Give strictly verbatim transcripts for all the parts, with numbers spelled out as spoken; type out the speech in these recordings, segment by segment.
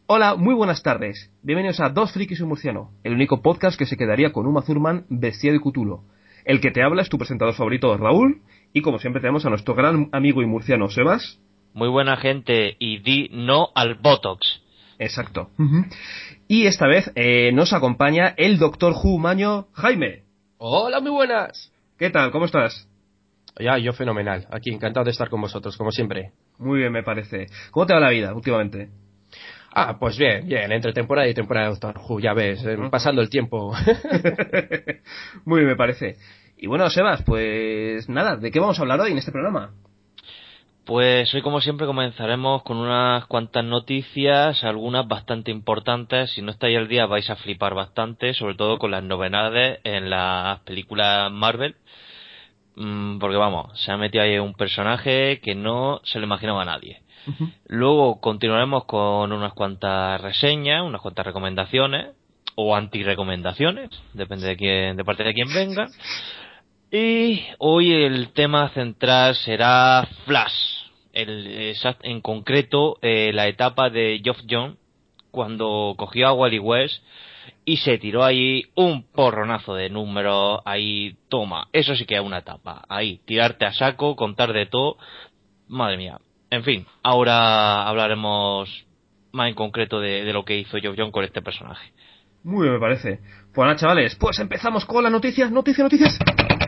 Hola, muy buenas tardes. Bienvenidos a Dos Frikis y un Murciano, el único podcast que se quedaría con Uma Thurman vestida de Cthulhu. El que te habla es tu presentador favorito, Raúl, y como siempre tenemos a nuestro gran amigo y murciano, Sebas. Muy buena gente, y di no al Botox. Exacto. Uh-huh. Y esta vez eh, nos acompaña el Doctor Who Maño, Jaime. Hola, muy buenas. ¿Qué tal? ¿Cómo estás? Ya, yo fenomenal. Aquí, encantado de estar con vosotros, como siempre. Muy bien, me parece. ¿Cómo te va la vida últimamente? Ah, pues bien, bien, entre temporada y temporada de Doctor Who, ya ves, eh, uh-huh. pasando el tiempo. Muy bien, me parece. Y bueno, Sebas, pues nada, ¿de qué vamos a hablar hoy en este programa? Pues hoy, como siempre, comenzaremos con unas cuantas noticias, algunas bastante importantes. Si no estáis al día vais a flipar bastante, sobre todo con las novedades en las películas Marvel. Porque vamos, se ha metido ahí un personaje que no se lo imaginaba a nadie. Uh-huh. Luego continuaremos con unas cuantas reseñas, unas cuantas recomendaciones o anti-recomendaciones, depende de quién, de parte de quién venga. Y hoy el tema central será Flash, el, en concreto eh, la etapa de Geoff Johns cuando cogió a Wally West y se tiró ahí un porronazo de números. Ahí, toma, eso sí que es una etapa. Ahí, tirarte a saco, contar de todo. Madre mía. En fin, ahora hablaremos más en concreto de, de lo que hizo Geoff Johns con este personaje. Muy bien, me parece. Pues nada, chavales, pues empezamos con las noticias. Noticias, noticias.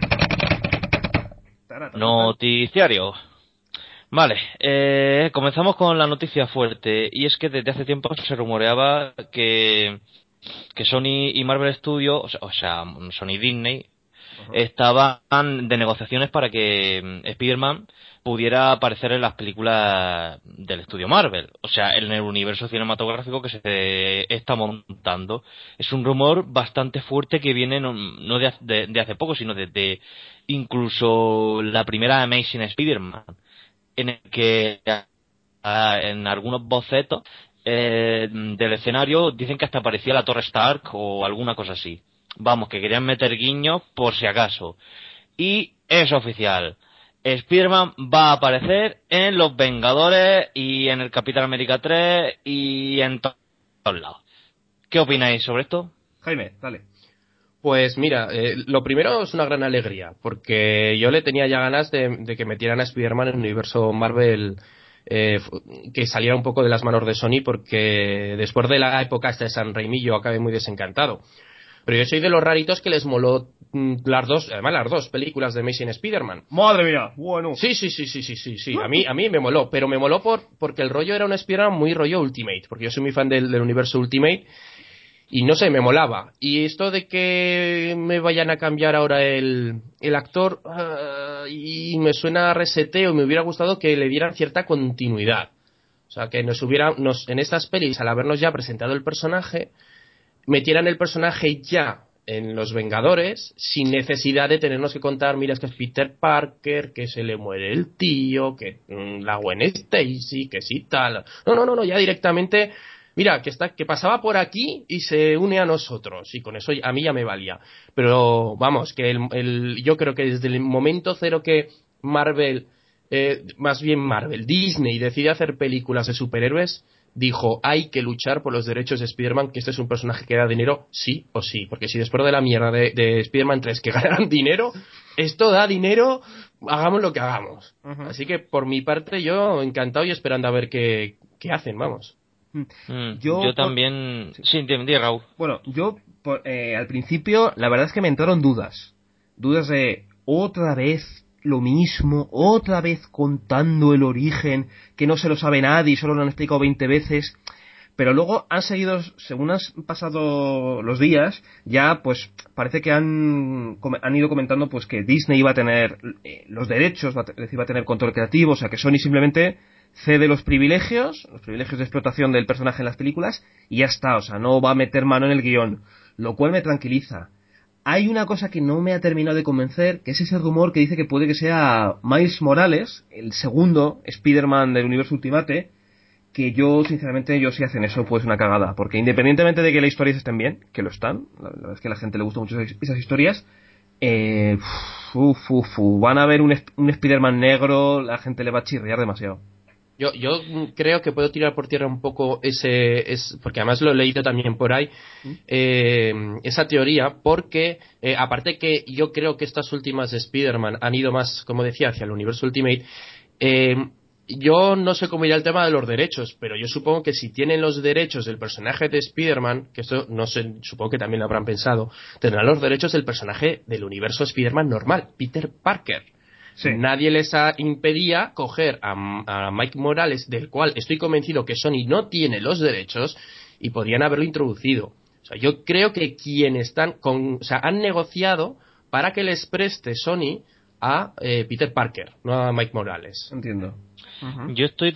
Noticiario. Vale, eh, comenzamos con la noticia fuerte. Y es que desde hace tiempo se rumoreaba que, que Sony y Marvel Studios, o sea, o sea Sony y Disney, uh-huh. estaban de negociaciones para que Spider-Man pudiera aparecer en las películas del estudio Marvel, o sea, en el universo cinematográfico que se está montando. Es un rumor bastante fuerte que viene no, no de, de, de hace poco, sino desde incluso la primera Amazing Spider-Man, en el que en algunos bocetos eh, del escenario dicen que hasta aparecía la Torre Stark o alguna cosa así. Vamos, que querían meter guiños por si acaso. Y es oficial. Spider-Man va a aparecer en Los Vengadores y en el Capitán América tres y en to- todos lados. ¿Qué opináis sobre esto? Jaime, dale. Pues mira, eh, lo primero es una gran alegría, porque yo le tenía ya ganas de, de que metieran a Spider-Man en el universo Marvel, eh, que saliera un poco de las manos de Sony, porque después de la época esta de San Raimi yo acabé muy desencantado. Pero yo soy de los raritos que les moló mmm, las dos, además las dos películas de Amazing Spider-Man. Madre mía, bueno. Sí, sí, sí, sí, sí, sí, sí. A mí, a mí me moló, pero me moló por, porque el rollo era un Spider-Man muy rollo Ultimate, porque yo soy muy fan del, del universo Ultimate. Y no sé, me molaba. Y esto de que me vayan a cambiar ahora el, el actor, uh, y me suena a reseteo, me hubiera gustado que le dieran cierta continuidad. O sea, que nos hubiera, nos, en estas pelis, al habernos ya presentado el personaje, metieran el personaje ya en Los Vengadores, sin necesidad de tenernos que contar, mira, es que es Peter Parker, que se le muere el tío, que mmm, la Gwen Stacy, que sí tal. No, no, no, no, ya directamente... Mira, que está, que pasaba por aquí y se une a nosotros, y con eso a mí ya me valía. Pero vamos, que el, el, yo creo que desde el momento cero que Marvel, eh, más bien Marvel, Disney decide hacer películas de superhéroes, dijo, hay que luchar por los derechos de Spider-Man, que este es un personaje que da dinero sí o sí, porque si después de la mierda de, de Spider-Man tres que ganaran dinero, esto da dinero, hagamos lo que hagamos. Uh-huh. Así que por mi parte yo encantado y esperando a ver qué, qué hacen, vamos. Mm, yo, yo también... Por... Sí, entiendo, Raúl. Bueno, yo por, eh, al principio la verdad es que me entraron dudas. Dudas de otra vez lo mismo, otra vez contando el origen, que no se lo sabe nadie y solo lo han explicado veinte veces. Pero luego han seguido, según han pasado los días, ya pues parece que han, han ido comentando pues que Disney iba a tener eh, los derechos, va a, es decir, va a tener control creativo, o sea que Sony simplemente cede los privilegios, los privilegios de explotación del personaje en las películas y ya está, o sea, no va a meter mano en el guión, lo cual me tranquiliza. Hay una cosa que no me ha terminado de convencer, que es ese rumor que dice que puede que sea Miles Morales, el segundo Spider-Man del universo Ultimate, que yo, sinceramente, yo si hacen eso, pues una cagada, porque independientemente de que las historias estén bien, que lo están, la verdad es que a la gente le gustan mucho esas historias, eh, uf, uf, uf, van a ver un, un Spider-Man negro, la gente le va a chirriar demasiado. Yo, yo creo que puedo tirar por tierra un poco ese, es, porque además lo he leído también por ahí, eh, esa teoría, porque eh, aparte que yo creo que estas últimas de Spider-Man han ido más, como decía, hacia el universo Ultimate, eh, yo no sé cómo irá el tema de los derechos, pero yo supongo que si tienen los derechos del personaje de Spider-Man, que esto no sé, supongo que también lo habrán pensado, tendrán los derechos del personaje del universo Spider-Man normal, Peter Parker. Sí. Nadie les ha, impedía coger a, a Mike Morales, del cual estoy convencido que Sony no tiene los derechos, y podrían haberlo introducido. O sea, yo creo que quienes están con, o sea, han negociado para que les preste Sony a eh, Peter Parker, no a Mike Morales. Entiendo. Uh-huh. Yo estoy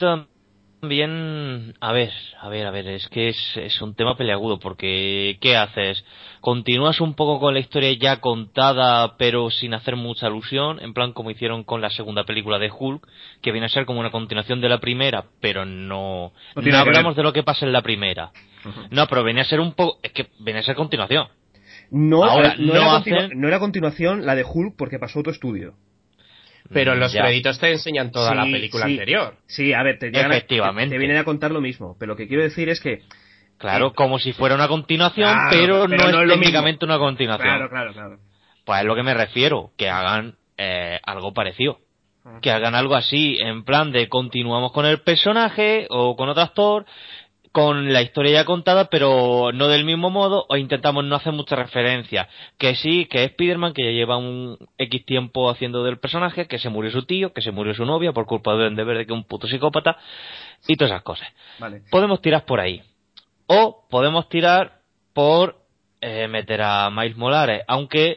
también, a ver, a ver, a ver, es que es, es un tema peleagudo, porque ¿qué haces? ¿Continúas un poco con la historia ya contada, pero sin hacer mucha alusión? En plan como hicieron con la segunda película de Hulk, que viene a ser como una continuación de la primera, pero no, no, no hablamos de lo que pasa en la primera. Uh-huh. No, pero venía a ser un poco, es que venía a ser continuación. No, ahora, no, no, era hacen... continu- no era continuación la de Hulk porque pasó otro estudio. Pero los ya. créditos te enseñan toda sí, la película sí, anterior. Sí, a ver, te, llegan Efectivamente. A, te, te vienen a contar lo mismo. Pero lo que quiero decir es que... Claro, eh, como si fuera una continuación, claro, pero, pero no, no es es técnicamente una continuación. Claro, claro, claro. Pues es lo que me refiero, que hagan eh, algo parecido. Que hagan algo así, en plan de continuamos con el personaje o con otro actor, con la historia ya contada, pero no del mismo modo, o intentamos no hacer mucha referencia. Que sí, que es Spider-Man, que ya lleva un X tiempo haciendo del personaje, que se murió su tío, que se murió su novia por culpa de Duende Verde, que es un puto psicópata, y todas esas cosas. Vale. Podemos tirar por ahí. O podemos tirar por eh, meter a Miles Morales, aunque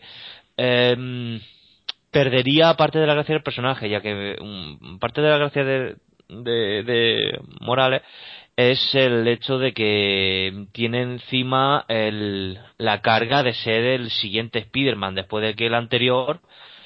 eh, perdería parte de la gracia del personaje, ya que um, parte de la gracia de, de, de Morales es el hecho de que tiene encima el, la carga de ser el siguiente Spider-Man, después de que el anterior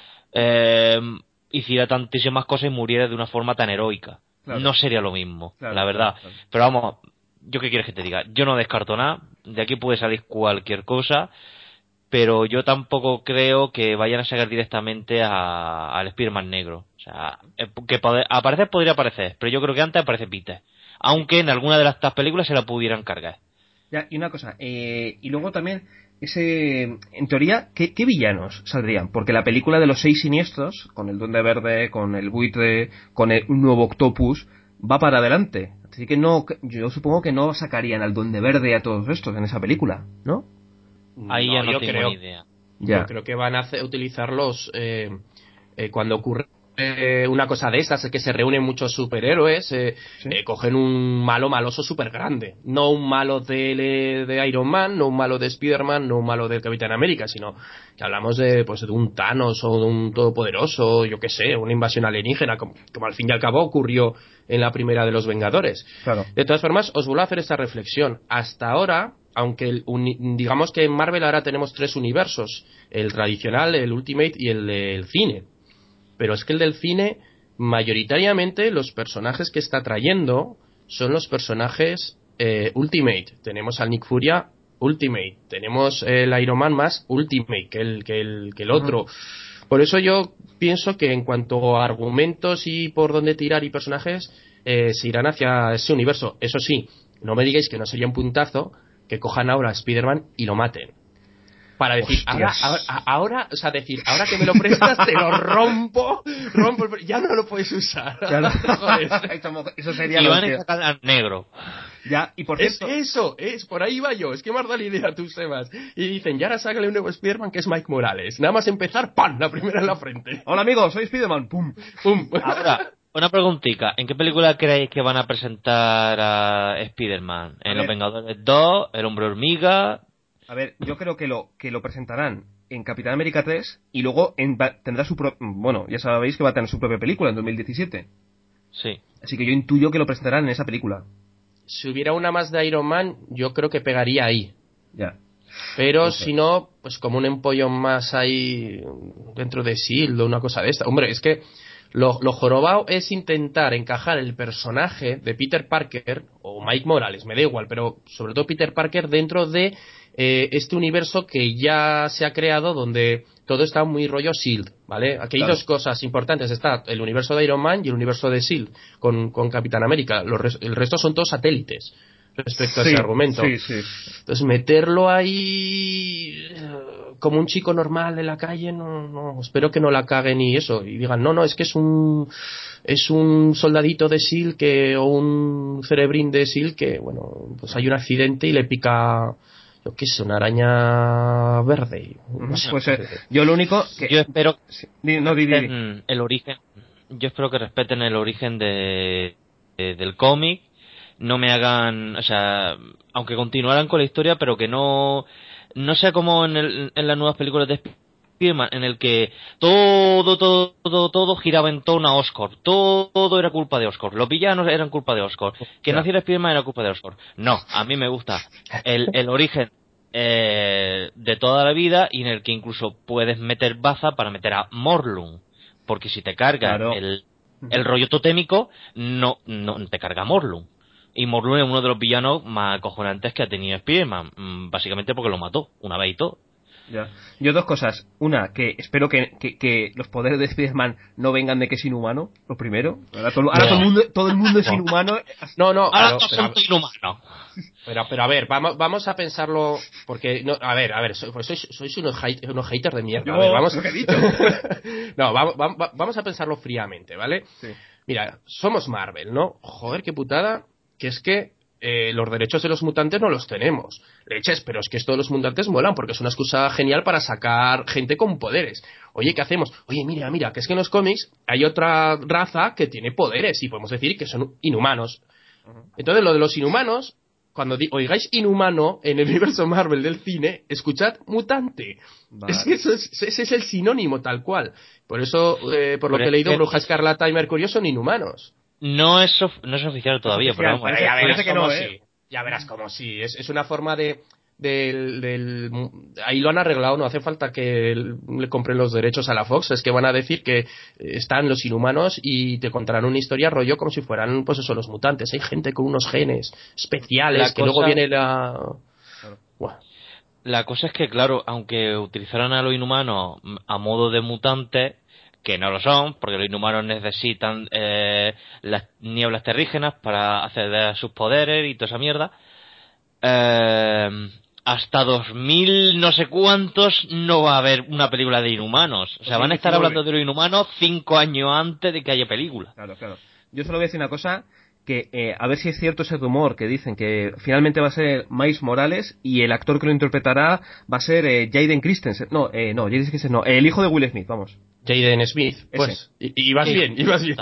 eh, hiciera tantísimas cosas y muriera de una forma tan heroica. Claro. No sería lo mismo, claro, la verdad. Claro, claro. Pero vamos, ¿yo qué quieres que te diga? Yo no descarto nada, de aquí puede salir cualquier cosa, pero yo tampoco creo que vayan a sacar directamente a, al Spider-Man negro. O sea, que pode, aparecer podría aparecer, pero yo creo que antes aparece Peter. Aunque en alguna de estas películas se la pudieran cargar. Ya, y una cosa, eh, y luego también, ese, en teoría, ¿qué, ¿qué villanos saldrían? Porque la película de los seis siniestros, con el Duende Verde, con el Buitre, con el, un nuevo Octopus, va para adelante. Así que no, yo supongo que no sacarían al Duende Verde a todos estos en esa película, ¿no? Ahí no, ya no yo tengo creo, ni idea. Ya. Yo creo que van a hacer, utilizarlos eh, eh, cuando ocurre eh, una cosa de estas, es que se reúnen muchos superhéroes, eh, ¿sí? eh, cogen un malo maloso súper grande. No un malo de, de Iron Man, no un malo de Spider-Man, no un malo del Capitán América, sino que hablamos de, pues, de un Thanos o de un todopoderoso, yo qué sé, una invasión alienígena, como, como al fin y al cabo ocurrió en la primera de los Vengadores. Claro. De todas formas, os vuelvo a hacer esta reflexión. Hasta ahora, aunque el uni, digamos que en Marvel ahora tenemos tres universos, el tradicional, el Ultimate y el del cine. Pero es que el del cine, mayoritariamente, los personajes que está trayendo son los personajes eh, Ultimate. Tenemos al Nick Furia Ultimate, tenemos el Iron Man más Ultimate que el, que el, que el otro. Uh-huh. Por eso yo pienso que en cuanto a argumentos y por dónde tirar y personajes, eh, se irán hacia ese universo. Eso sí, no me digáis que no sería un puntazo que cojan ahora a Spider-Man y lo maten. Para decir, ahora, ahora, ahora, o sea, decir, ahora que me lo prestas, te lo rompo, rompo, el, ya no lo puedes usar. Ya lo, eso sería y van a sacar al negro. Ya, y por es cierto, eso, es, por ahí va yo, es que me has dado la idea a tus temas. Y dicen, ya ahora sácale un nuevo Spider-Man que es Mike Morales. Nada más empezar, ¡pam!, la primera en la frente. Hola amigos, soy Spider-Man, ¡pum! ¡Pum! Ahora, una preguntita, ¿en qué película creéis que van a presentar a Spider-Man? ¿En Los Vengadores dos? ¿El Hombre Hormiga? A ver, yo creo que lo que lo presentarán en Capitán América tres y luego en, tendrá su pro, bueno, ya sabéis que va a tener su propia película en dos mil diecisiete. Sí. Así que yo intuyo que lo presentarán en esa película. Si hubiera una más de Iron Man, yo creo que pegaría ahí. Ya. Pero okay. Si no, pues como un empollón más ahí dentro de S H I E L D o una cosa de esta. Hombre, es que Lo, lo jorobado es intentar encajar el personaje de Peter Parker o Mike Morales, me da igual, pero sobre todo Peter Parker dentro de eh, este universo que ya se ha creado donde todo está muy rollo S H I E L D, ¿vale? Aquí hay Claro. dos cosas importantes, está el universo de Iron Man y el universo de S H I E L D con, con Capitán América. Los res- el resto son todos satélites respecto a Sí, ese argumento. sí, sí. Entonces meterlo ahí eh, como un chico normal de la calle, no, no, espero que no la caguen y eso, y digan, no, no, es que es un es un soldadito de S H I E L D que, o un cerebrín de S H I E L D que, bueno, pues hay un accidente y le pica, yo qué sé, una araña verde. No sé. Pues eh, yo lo único que... Yo espero Sí, di- no, di, di, di. respeten el origen. Yo espero que respeten el origen de, de- del cómic. No me hagan, o sea, aunque continuaran con la historia, pero que no no sea como en, el, en las nuevas películas de Spider-Man, en el que todo, todo, todo, todo giraba en torno a Oscorp. Todo era culpa de Oscorp. Los villanos eran culpa de Oscorp. Que Ya. naciera Spider-Man era culpa de Oscorp. No, a mí me gusta el, el origen eh, de toda la vida, y en el que incluso puedes meter baza para meter a Morlun, porque si te carga Claro. el, el rollo totémico, no, no te carga Morlun. Y Morlun es uno de los villanos más acojonantes que ha tenido Spider-Man, mm, básicamente porque lo mató una vez y todo. Ya. Yo dos cosas. Una, que espero que, que, que los poderes de Spider-Man no vengan de que es inhumano, lo primero. Ahora todo, ahora todo el mundo, todo el mundo es inhumano. No, no, Ahora pero, todos pero, son inhumanos. pero, pero a ver, vamos, vamos a pensarlo, porque, no, a ver, a ver, so- pues sois, sois unos, hate- unos haters de mierda. Yo, A ver, vamos, lo que he dicho. no, vamos, vamos, vamos a pensarlo fríamente, ¿vale? Sí. Mira, somos Marvel, ¿no? Joder, qué putada, que es que eh, los derechos de los mutantes no los tenemos. Leches, pero es que esto de los mutantes molan, porque es una excusa genial para sacar gente con poderes. Oye, ¿qué hacemos? Oye, mira, mira, que es que en los cómics hay otra raza que tiene poderes, y podemos decir que son inhumanos. Entonces, lo de los inhumanos, cuando di- oigáis inhumano en el universo Marvel del cine, escuchad mutante. Vale. Es que eso es, ese es el sinónimo tal cual. Por eso, eh, por lo Pero que he es leído, que Bruja Escarlata y Mercurio son inhumanos. No es, of- no es oficial todavía, oficial, pero vamos. parece- ya verás parece que cómo no, sí. ¿eh? Ya verás cómo sí. Es, es una forma de... Del, del, ahí lo han arreglado, no hace falta que le compren los derechos a la Fox, es que van a decir que están los inhumanos y te contarán una historia rollo como si fueran, pues eso, los mutantes. Hay gente con unos genes especiales La que cosa- luego viene la... Buah. La cosa es que, claro, aunque utilizaran a los inhumanos mm, a modo de mutantes, que no lo son, porque los inhumanos necesitan eh, las nieblas terrígenas para acceder a sus poderes y toda esa mierda, eh, hasta dos mil no sé cuántos no va a haber una película de inhumanos. O sea, van a estar dos mil diecinueve. hablando de los inhumanos cinco años antes de que haya película. Claro, claro. Yo solo voy a decir una cosa, que eh, a ver si es cierto ese rumor que dicen que finalmente va a ser Miles Morales y el actor que lo interpretará va a ser eh, Jaden Christensen. No, eh, no, Jaden Christensen no, el hijo de Will Smith, vamos. Jaden Smith, pues. Y, y vas Sí. bien, y vas bien.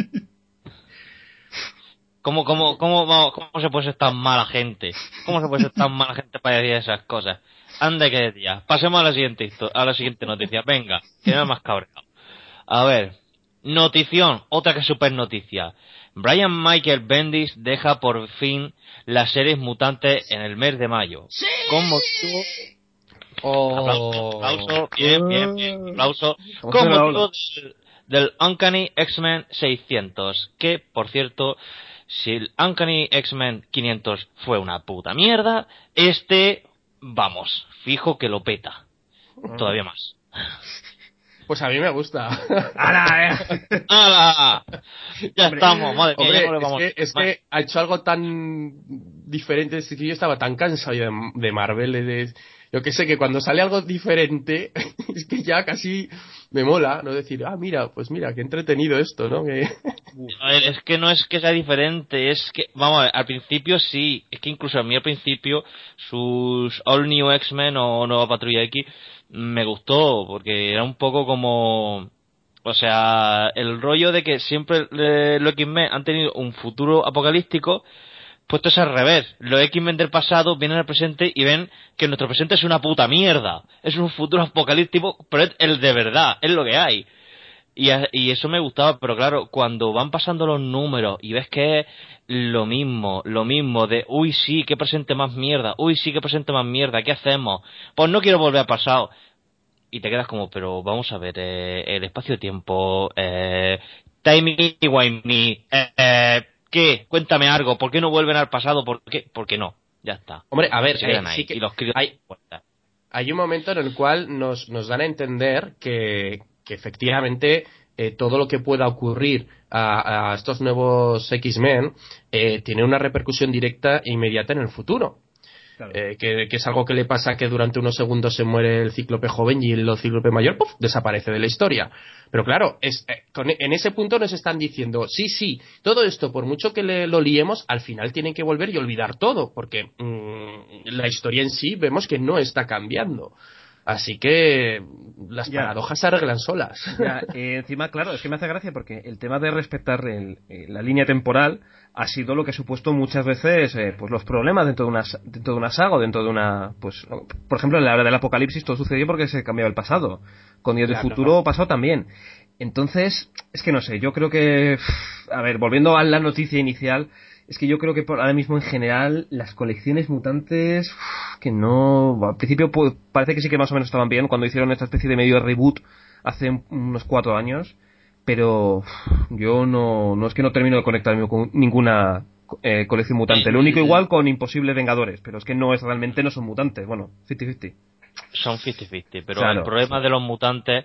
¿Cómo, cómo, cómo, vamos, ¿Cómo se puede ser tan mala gente? ¿Cómo se puede ser tan mala gente para decir esas cosas? Anda que decía. Pasemos a la siguiente histo- a la siguiente noticia. Venga, que no me has cabreado. A ver, notición, otra que super noticia. Brian Michael Bendis deja por fin las series mutantes en el mes de mayo. Con motivo... Aplauso, aplauso, bien, bien, bien, aplauso. Como Con suena la motivo ola. del, del Uncanny X-Men seiscientos. Que, por cierto, si el Uncanny X-Men quinientos fue una puta mierda, este, vamos, fijo que lo peta. Todavía más. Pues a mí me gusta. ¡Hala, eh! ¡Hala! Ya Hombre, estamos, madre mía, hombre, ya no le es, vamos que, es que ha hecho algo tan diferente. Es que yo estaba tan cansado ya de, de Marvel. De, de- yo que sé, que cuando sale algo diferente, es que ya casi me mola, ¿no? Decir, ah, mira, pues mira, qué entretenido esto, ¿no? Que... A ver, es que no es que sea diferente, es que, vamos a ver, al principio sí, es que incluso a mí al principio sus All New X-Men o Nueva Patrulla X me gustó, porque era un poco como, o sea, el rollo de que siempre eh, los X-Men han tenido un futuro apocalíptico, puesto es al revés. Los X-Men del pasado vienen al presente y ven que nuestro presente es una puta mierda. Es un futuro apocalíptico, pero es el de verdad, es lo que hay. Y, a- y eso me gustaba, pero claro, cuando van pasando los números y ves que es lo mismo, lo mismo de, uy sí, qué presente más mierda, uy sí, qué presente más mierda, ¿qué hacemos? Pues no quiero volver al pasado. y te quedas como, pero vamos a ver, eh, el espacio-tiempo, eh, timey-wimey, eh, eh, ¿qué? Cuéntame algo, ¿por qué no vuelven al pasado? ¿Por qué? ¿Por qué no? Ya está. Hombre, a ver, Se eh, quedan ahí, sí que y los críos... hay, hay un momento en el cual nos, nos dan a entender que, que efectivamente eh, todo lo que pueda ocurrir a, a estos nuevos X-Men eh, tiene una repercusión directa e inmediata en el futuro. Claro. Eh, que, que es algo que le pasa que durante unos segundos se muere el cíclope joven y el cíclope mayor ¡puf!, desaparece de la historia. Pero claro, es, eh, con, en ese punto nos están diciendo, sí, sí, todo esto, por mucho que le, lo liemos, al final tienen que volver y olvidar todo, porque mmm, la historia en sí vemos que no está cambiando. Así que las Ya. paradojas se arreglan solas. Ya, eh, encima, claro, es que me hace gracia porque el tema de respetar el, eh, la línea temporal ha sido lo que ha supuesto muchas veces eh, pues los problemas dentro de una dentro de una saga o dentro de una, pues, por ejemplo, en la hora del apocalipsis todo sucedió porque se cambiaba el pasado. Con Dios del Claro. futuro pasó también. Entonces, es que no sé, yo creo que, a ver, volviendo a la noticia inicial, es que yo creo que por ahora mismo en general las colecciones mutantes que no, al principio pues, parece que sí que más o menos estaban bien cuando hicieron esta especie de medio reboot hace unos cuatro años, pero yo no, no es que no termino de conectarme con ninguna eh, colección mutante. Lo único igual con Imposible Vengadores, pero es que no es realmente no son mutantes. Bueno, cincuenta cincuenta. Son cincuenta cincuenta, pero Claro. el problema de los mutantes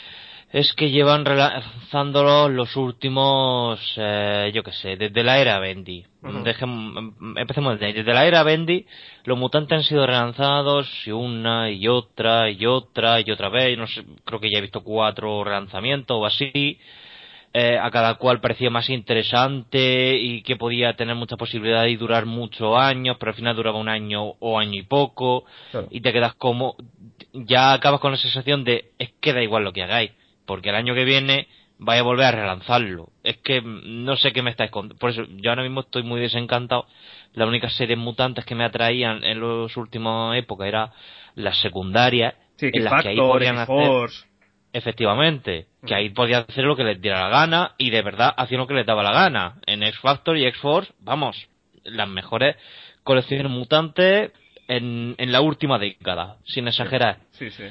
es que llevan relanzándolos los últimos, eh, yo qué sé, desde la era Bendy. Uh-huh. Dejem, empecemos desde ahí. Desde la era Bendy, los mutantes han sido relanzados y una y otra y otra y otra vez. No sé, creo que ya he visto cuatro relanzamientos o así. Eh, a cada cual parecía más interesante y que podía tener mucha posibilidad y durar muchos años, pero al final duraba un año o año y poco. Claro. Y te quedas como, ya acabas con la sensación de, es que da igual lo que hagáis, porque el año que viene vais a volver a relanzarlo. Es que no sé qué me estáis contando. Por eso yo ahora mismo estoy muy desencantado. Las únicas series mutantes que me atraían en las últimas épocas era las secundarias, Sí, en las que ahí X-Factor, podían hacer, X-Force. efectivamente, que ahí podían hacer lo que les diera la gana y de verdad hacían lo que les daba la gana. En X-Factor y X-Force, vamos, las mejores colecciones mutantes en, en la última década, sin exagerar. Sí, sí.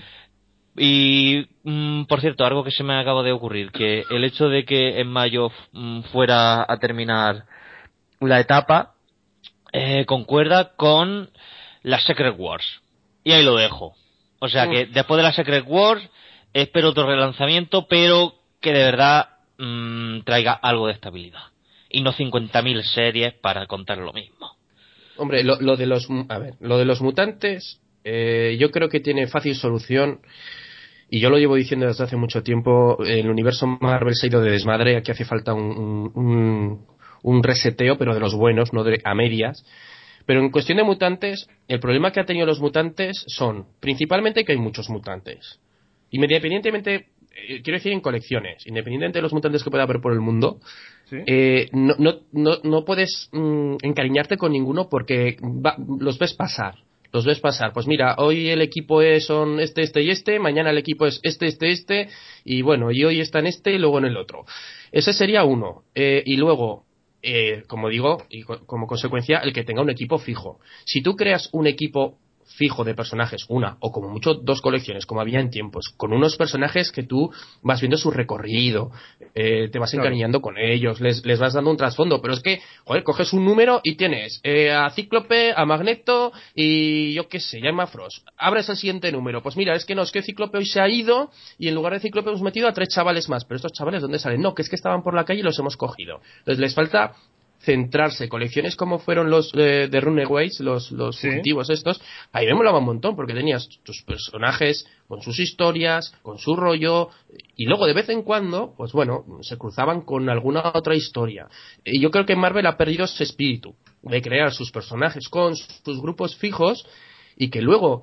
Y, mmm, por cierto, algo que se me acaba de ocurrir, que el hecho de que en mayo mmm, fuera a terminar la etapa, eh, concuerda con las Secret Wars. Y ahí lo dejo. O sea Uf. que después de la Secret Wars, espero otro relanzamiento, pero que de verdad mmm, traiga algo de estabilidad. Y no cincuenta mil series para contar lo mismo. Hombre, lo, lo de los, a ver, lo de los mutantes, eh, yo creo que tiene fácil solución. Y yo lo llevo diciendo desde hace mucho tiempo, el universo Marvel se ha ido de desmadre, aquí hace falta un, un, un reseteo, pero de los buenos, no de a medias. Pero en cuestión de mutantes, el problema que han tenido los mutantes son, principalmente, que hay muchos mutantes. Independientemente, eh, quiero decir en colecciones, independientemente de los mutantes que pueda haber por el mundo, ¿Sí? eh, no, no, no, no puedes mm, encariñarte con ninguno porque va, los ves pasar. Los ves pasar. Pues mira, hoy el equipo es son este, este y este, mañana el equipo es este, este, este, y bueno, y hoy está en este y luego en el otro. Ese sería uno. Eh, y luego, eh, como digo, y co- como consecuencia, el que tenga un equipo fijo. Si tú creas un equipo fijo de personajes, una, o como mucho dos colecciones, como había en tiempos, con unos personajes que tú vas viendo su recorrido, eh, te vas Claro. encariñando con ellos, les, les vas dando un trasfondo, pero es que, joder, coges un número y tienes eh, a Cíclope, a Magneto y yo qué sé, ya Emma Frost. Abres el siguiente número, pues mira, es que no, es que Cíclope hoy se ha ido y en lugar de Cíclope hemos metido a tres chavales más, pero estos chavales, ¿dónde salen? No, que es que estaban por la calle y los hemos cogido. Entonces les falta centrarse. Colecciones como fueron los eh, de Runaways, los, los Sí. fugitivos estos, ahí me molaba un montón porque tenías tus personajes con sus historias, con su rollo, y luego de vez en cuando, pues bueno, se cruzaban con alguna otra historia. Y yo creo que Marvel ha perdido ese espíritu de crear sus personajes con sus grupos fijos y que luego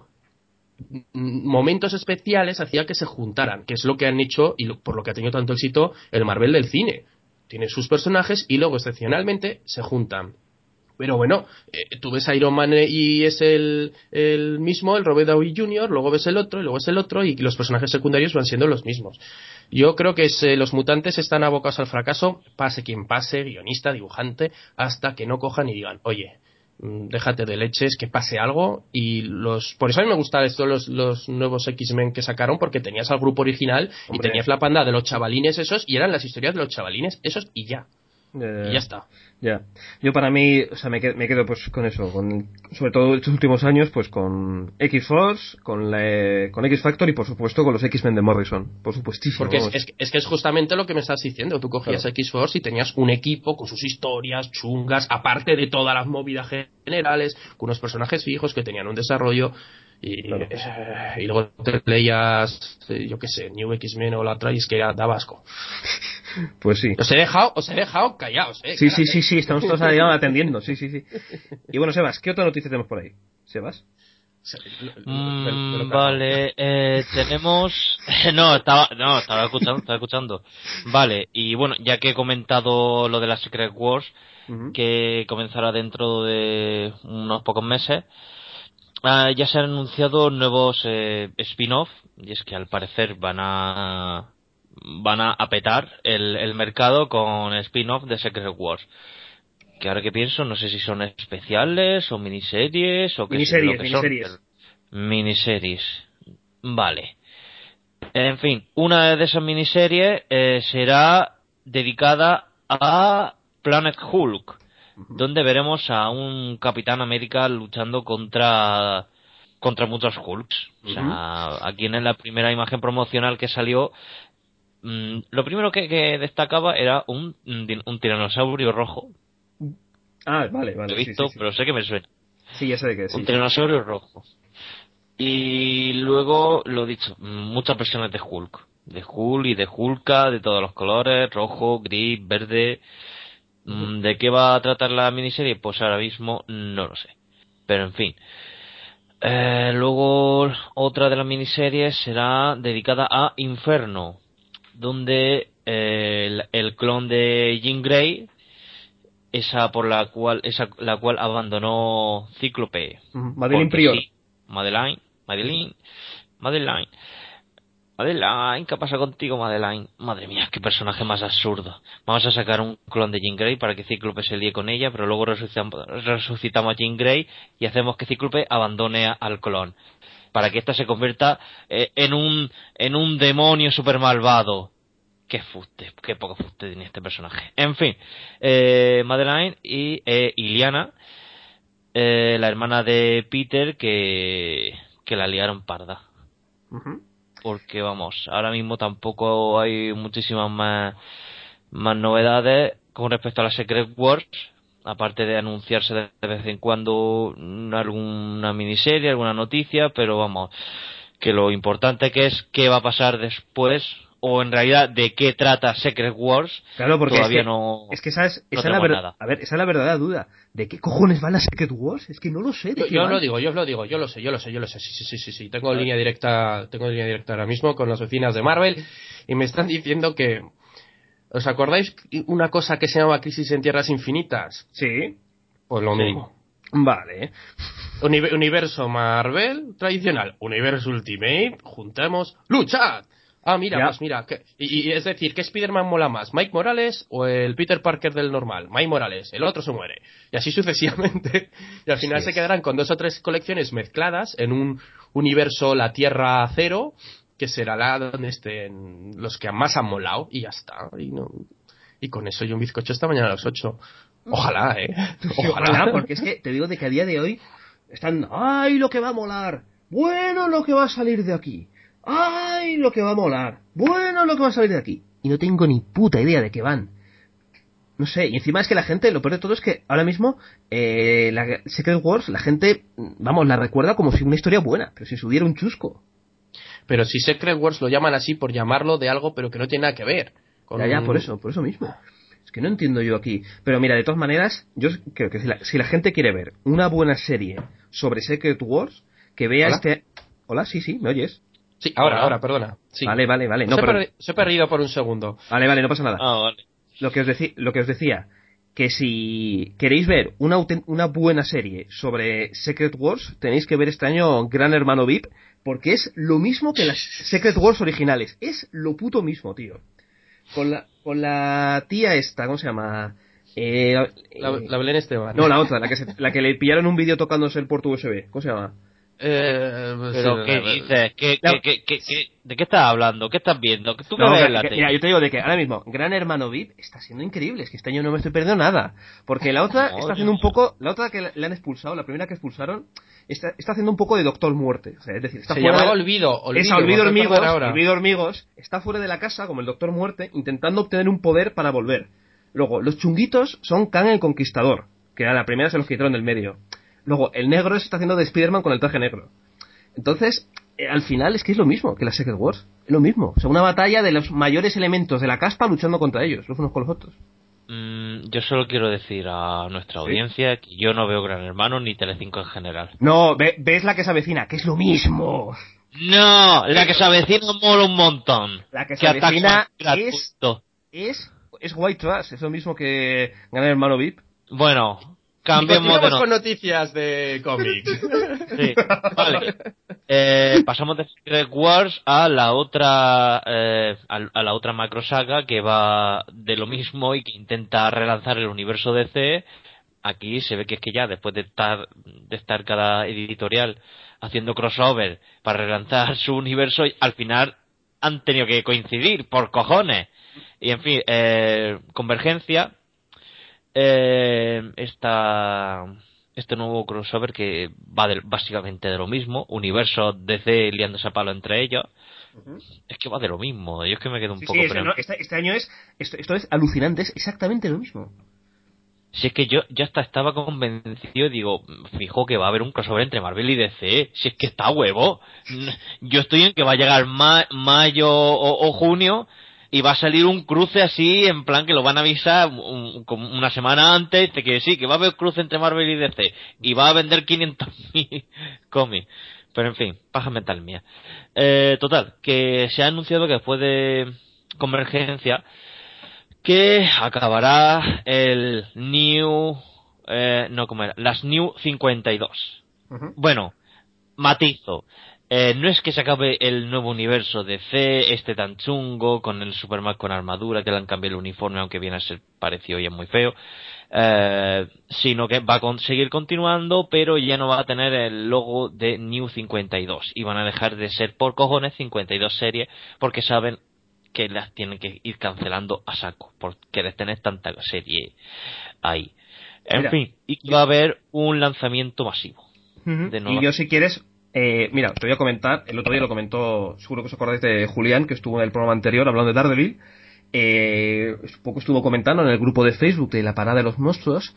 momentos especiales hacía que se juntaran, que es lo que han hecho y lo, por lo que ha tenido tanto éxito el Marvel del cine. Tiene sus personajes y luego excepcionalmente se juntan. Pero bueno, eh, tú ves a Iron Man y es el, el mismo, el Robert Downey junior, luego ves el otro y luego es el otro y los personajes secundarios van siendo los mismos. Yo creo que es, eh, los mutantes están abocados al fracaso, pase quien pase, guionista, dibujante, hasta que no cojan y digan, oye, déjate de leches, que pase algo. Y los por eso a mí me gustan estos los, los nuevos X-Men que sacaron, porque tenías al grupo original. Hombre. Y tenías la panda de los chavalines esos, y eran las historias de los chavalines esos y ya. Eh, y ya está. Ya. Yo para mí, o sea, me quedo, me quedo pues con eso, con, sobre todo estos últimos años, pues con X-Force, con la, con X-Factor y por supuesto con los X-Men de Morrison, por supuestísimo. Porque es, es, es que es justamente lo que me estás diciendo. Tú cogías claro. X-Force y tenías un equipo con sus historias chungas, aparte de todas las movidas generales, con unos personajes fijos que tenían un desarrollo. Y, claro. eh, y luego te leías, eh, yo qué sé, New X-Men o la otra, y es que daba asco. Pues sí. Os he dejado, os he dejado callados, eh. Sí, sí, sí, sí, estamos todos atendiendo, sí, sí, sí. Y bueno, Sebas, ¿qué otra noticia tenemos por ahí? ¿Sebas? Mm, vale, eh, tenemos... no, estaba, no, estaba escuchando, estaba escuchando. Vale, y bueno, ya que he comentado lo de la Secret Wars, uh-huh. que comenzará dentro de unos pocos meses, Uh, ya se han anunciado nuevos eh, spin-off, y es que al parecer van a van a apetar el, el mercado con spin-off de Secret Wars. Que ahora que pienso, no sé si son especiales o miniseries o qué es lo que miniseries. son. Miniseries. Vale. En fin, una de esas miniseries eh, será dedicada a Planet Hulk, donde veremos a un Capitán América luchando contra contra muchos Hulks. O sea, uh-huh. aquí en la primera imagen promocional que salió, mmm, lo primero que, que destacaba era un, un, un tiranosaurio rojo. Ah, vale, vale. Lo he visto, sí, sí, sí. pero sé que me suena. Sí, ya sé de qué es. Un sí, tiranosaurio sí. rojo. Y luego, lo dicho, muchas versiones de Hulk. De Hulk y de Hulka, de todos los colores, rojo, gris, verde. ¿De qué va a tratar la miniserie? Pues ahora mismo no lo sé. Pero en fin. Eh, luego otra de las miniseries será dedicada a Inferno, donde eh, el, el clon de Jean Grey, esa por la cual esa la cual abandonó Cíclope. Uh-huh. Madeline Prior. Sí, Madeline, Madeline, Madeline. Madeline, ¿qué pasa contigo, Madeline? Madre mía, qué personaje más absurdo. Vamos a sacar un clon de Jean Grey para que Cíclope se líe con ella, pero luego resucitamos, resucitamos a Jean Grey y hacemos que Cíclope abandone al clon, para que ésta se convierta eh, en un en un demonio super malvado. Qué fuste, qué poco fuste tiene este personaje. En fin, eh, Madeline y eh, Iliana, eh, la hermana de Peter, que, que la liaron parda. Uh-huh. Porque vamos, ahora mismo tampoco hay muchísimas más, más novedades con respecto a la Secret Wars, aparte de anunciarse de vez en cuando alguna miniserie, alguna noticia, pero vamos, que lo importante que es qué va a pasar después, o en realidad de qué trata Secret Wars, claro, porque todavía es que, no, es que sabes, no esa es la ver- nada. A ver, esa es la verdadera duda. ¿De qué cojones van las Secret Wars? Es que no lo sé. ¿De yo qué yo van? lo digo, yo os lo digo, yo lo sé, yo lo sé, yo lo sé. Sí, sí, sí, sí, sí. Tengo línea directa, tengo línea directa ahora mismo con las oficinas de Marvel y me están diciendo que, ¿os acordáis una cosa que se llama Crisis en Tierras Infinitas? Sí. Pues lo sí. mismo. Vale. Uni- universo Marvel tradicional, Universo Ultimate, juntemos, ¡luchad! Ah, mira, ya. pues mira, que, y, y es decir, ¿qué Spider-Man mola más? ¿Mike Morales o el Peter Parker del normal? Mike Morales, el otro se muere. Y así sucesivamente. Y al final sí. se quedarán con dos o tres colecciones mezcladas en un universo La Tierra Cero, que será la donde estén los que más han molado, y ya está. Y, no, y con eso yo un bizcocho esta mañana a las ocho. Ojalá, eh. Ojalá. Ojalá, porque es que te digo de que a día de hoy están, ¡ay, lo que va a molar! Bueno, lo que va a salir de aquí. ¡Ay, lo que va a molar! Bueno, lo que va a salir de aquí. Y no tengo ni puta idea de qué van. No sé, y encima es que la gente, lo peor de todo es que ahora mismo eh, la Secret Wars, la gente, vamos, la recuerda como si una historia buena, pero si subiera un chusco. Pero si Secret Wars lo llaman así por llamarlo de algo, pero que no tiene nada que ver. Con... Ya, ya, por eso, por eso mismo. Es que no entiendo yo aquí. Pero mira, de todas maneras, yo creo que si la, si la gente quiere ver una buena serie sobre Secret Wars, que vea ¿Hola? este... Hola, sí, sí, ¿me oyes? Sí, ahora, Hola. ahora, perdona. Sí. Vale, vale, vale. No, se, he pero... perdi- se he perdido por un segundo. Vale, vale, no pasa nada. Ah, vale. Lo que os, deci- lo que os decía, que si queréis ver una, auten- una buena serie sobre Secret Wars, tenéis que ver este año Gran Hermano V I P, porque es lo mismo que las Secret Wars originales. Es lo puto mismo, tío. Con la, con la tía esta, ¿cómo se llama? Eh, La, eh, la Belén Esteban. No, la otra, la que, se, la que le pillaron un vídeo tocándose el puerto U S B. ¿Cómo se llama? Eh, pues Pero, sí, ¿qué la- dices? ¿Qué, la- qué, qué, qué, qué- ¿De qué estás hablando? ¿Qué estás viendo? ¿Tú qué No, ves que- en la que- tele? mira, yo te digo de que ahora mismo Gran Hermano V I P está siendo increíble. Es que este año no me estoy perdiendo nada. Porque la otra está Madre haciendo un mía. poco... La otra que le han expulsado, la primera que expulsaron, está, está haciendo un poco de Doctor Muerte. O sea, es decir, está Se fuera llamaba de- Olvido. Olvido Esa, Olvido me acabo de Hormigos, acordar ahora. Olvido Hormigos, está fuera de la casa como el Doctor Muerte, intentando obtener un poder para volver. Luego, los chunguitos son Kang el Conquistador, que a la primera se los quitaron del medio. Luego, el negro se está haciendo de Spider-Man con el traje negro. Entonces, eh, al final es que es lo mismo que la Secret Wars. Es lo mismo. O sea, una batalla de los mayores elementos de la caspa luchando contra ellos, los unos con los otros. Mm, yo solo quiero decir a nuestra ¿Sí? audiencia que yo no veo Gran Hermano ni Telecinco en general. No, ve- ves la que se avecina, que es lo mismo. No, la que se avecina mola un montón. La que se Que ataca avecina es, gratuito. es, es White Trash, es lo mismo que Gran Hermano V I P. Bueno, Y cambiemos de continuamos no. con noticias de cómics. Sí, vale. Eh, pasamos de Secret Wars a la otra eh, a, a la otra macro saga que va de lo mismo y que intenta relanzar el universo D C. Aquí se ve que es que ya después de estar de estar cada editorial haciendo crossover para relanzar su universo, al final han tenido que coincidir por cojones. Y en fin, eh, Convergencia, eh, esta este nuevo crossover que va de- básicamente de lo mismo, universo D C liándose a palo entre ellos, Ujú. es que va de lo mismo. Yo es que me quedo un Sí, poco sí, es- pero no, este, este año es, esto, esto es alucinante, es exactamente lo mismo. si es que yo ya hasta estaba convencido, digo, fijo que va a haber un crossover entre Marvel y D C, si es que está huevo. Yo estoy en que va a llegar ma- mayo o, o junio y va a salir un cruce así, en plan que lo van a avisar un- como una semana antes, de que sí, que va a haber cruce entre Marvel y D C, y va a vender quinientos mil cómics. Pero en fin, paja mental mía. Eh, total, que se ha anunciado que después de Convergencia, que acabará el New... Eh, no, ¿cómo era? Las New cincuenta y dos. Ujú. Bueno, matizo. Eh, no es que se acabe el nuevo universo de C, este tan chungo, con el Superman con armadura, que le han cambiado el uniforme, aunque viene a ser parecido y es muy feo, eh, sino que va a con- seguir continuando, pero ya no va a tener el logo de New cincuenta y dos, y van a dejar de ser por cojones cincuenta y dos series, porque saben que las tienen que ir cancelando a saco, por querer tener tanta serie ahí. En Mira, fin, y que yo- va a haber un lanzamiento masivo Ujú. de Y nuevas. yo si quieres, eh, mira, te voy a comentar, el otro día lo comentó, seguro que os acordáis de Julián, que estuvo en el programa anterior hablando de Daredevil. Eh, un poco estuvo comentando en el grupo de Facebook de la parada de los monstruos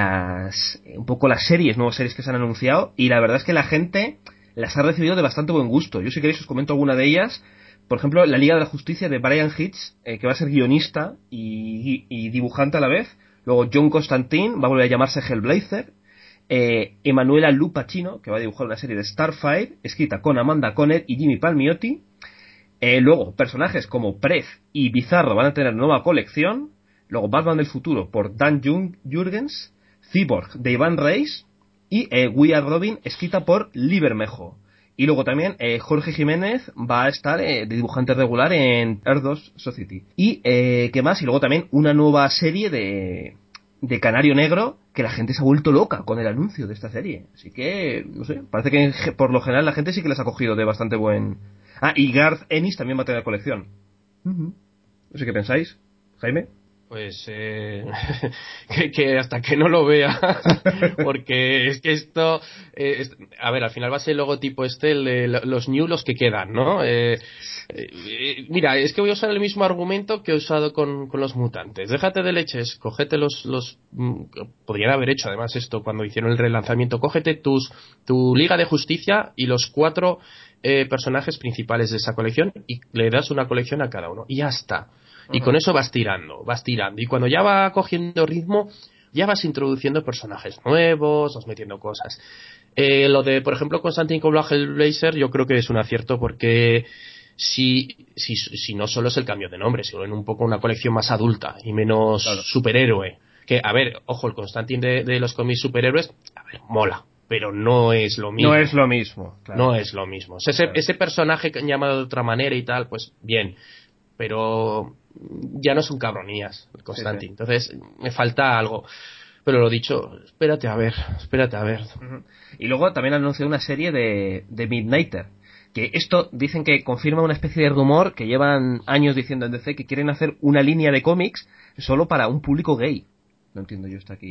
las un poco las series, nuevas series que se han anunciado, y la verdad es que la gente las ha recibido de bastante buen gusto. Yo si queréis os comento alguna de ellas. Por ejemplo, la Liga de la Justicia de Brian Hitch, eh, que va a ser guionista y, y dibujante a la vez. Luego John Constantine va a volver a llamarse Hellblazer. Eh, Emanuela Lu Pacino, que va a dibujar una serie de Starfire, escrita con Amanda Conner y Jimmy Palmiotti. Eh, luego, personajes como Prez y Bizarro van a tener nueva colección. Luego, Batman del futuro por Dan Jung Jurgens. Cyborg de Iván Reis. Y eh, We Are Robin, escrita por Libermejo. Y luego también eh, Jorge Jiménez va a estar eh, de dibujante regular en Earth dos Society. Y, eh, ¿qué más? Y luego también una nueva serie de, de Canario Negro, que la gente se ha vuelto loca con el anuncio de esta serie. Así que, no sé, parece que en ge- por lo general la gente sí que les ha cogido de bastante buen... Ah, y Garth Ennis también va a tener colección. Ujú. No sé qué pensáis, Jaime. Pues eh, que, que hasta que no lo vea, porque es que esto, eh, es- a ver, al final va a ser el logotipo este, el de lo- los new, los que quedan, ¿no? Eh, eh, eh, mira, es que voy a usar el mismo argumento que he usado con, con los mutantes. Déjate de leches, cógete los, los, mm, podrían haber hecho además esto cuando hicieron el relanzamiento, cógete tus, tu Liga de Justicia y los cuatro eh, personajes principales de esa colección y le das una colección a cada uno y ya está. Y con eso vas tirando, vas tirando. Y cuando ya va cogiendo ritmo, ya vas introduciendo personajes nuevos, vas metiendo cosas. Eh, lo de, por ejemplo, Constantine con Black Hellblazer, yo creo que es un acierto porque si, si, si no solo es el cambio de nombre, sino en un poco una colección más adulta y menos Claro. superhéroe. Que, a ver, ojo, el Constantine de, de los cómics superhéroes, a ver, mola, pero no es lo mismo. No es lo mismo, claro. No es lo mismo. O sea, ese, Claro. ese personaje llamado de otra manera y tal, pues bien. Pero ya no son cabronías, Constantine. Sí, sí. Entonces, me falta algo. Pero lo dicho, espérate a ver, espérate a ver. Uh-huh. Y luego también han anunciado una serie de, de Midnighter. Que esto dicen que confirma una especie de rumor que llevan años diciendo en D C, que quieren hacer una línea de cómics solo para un público gay. No entiendo yo esto aquí.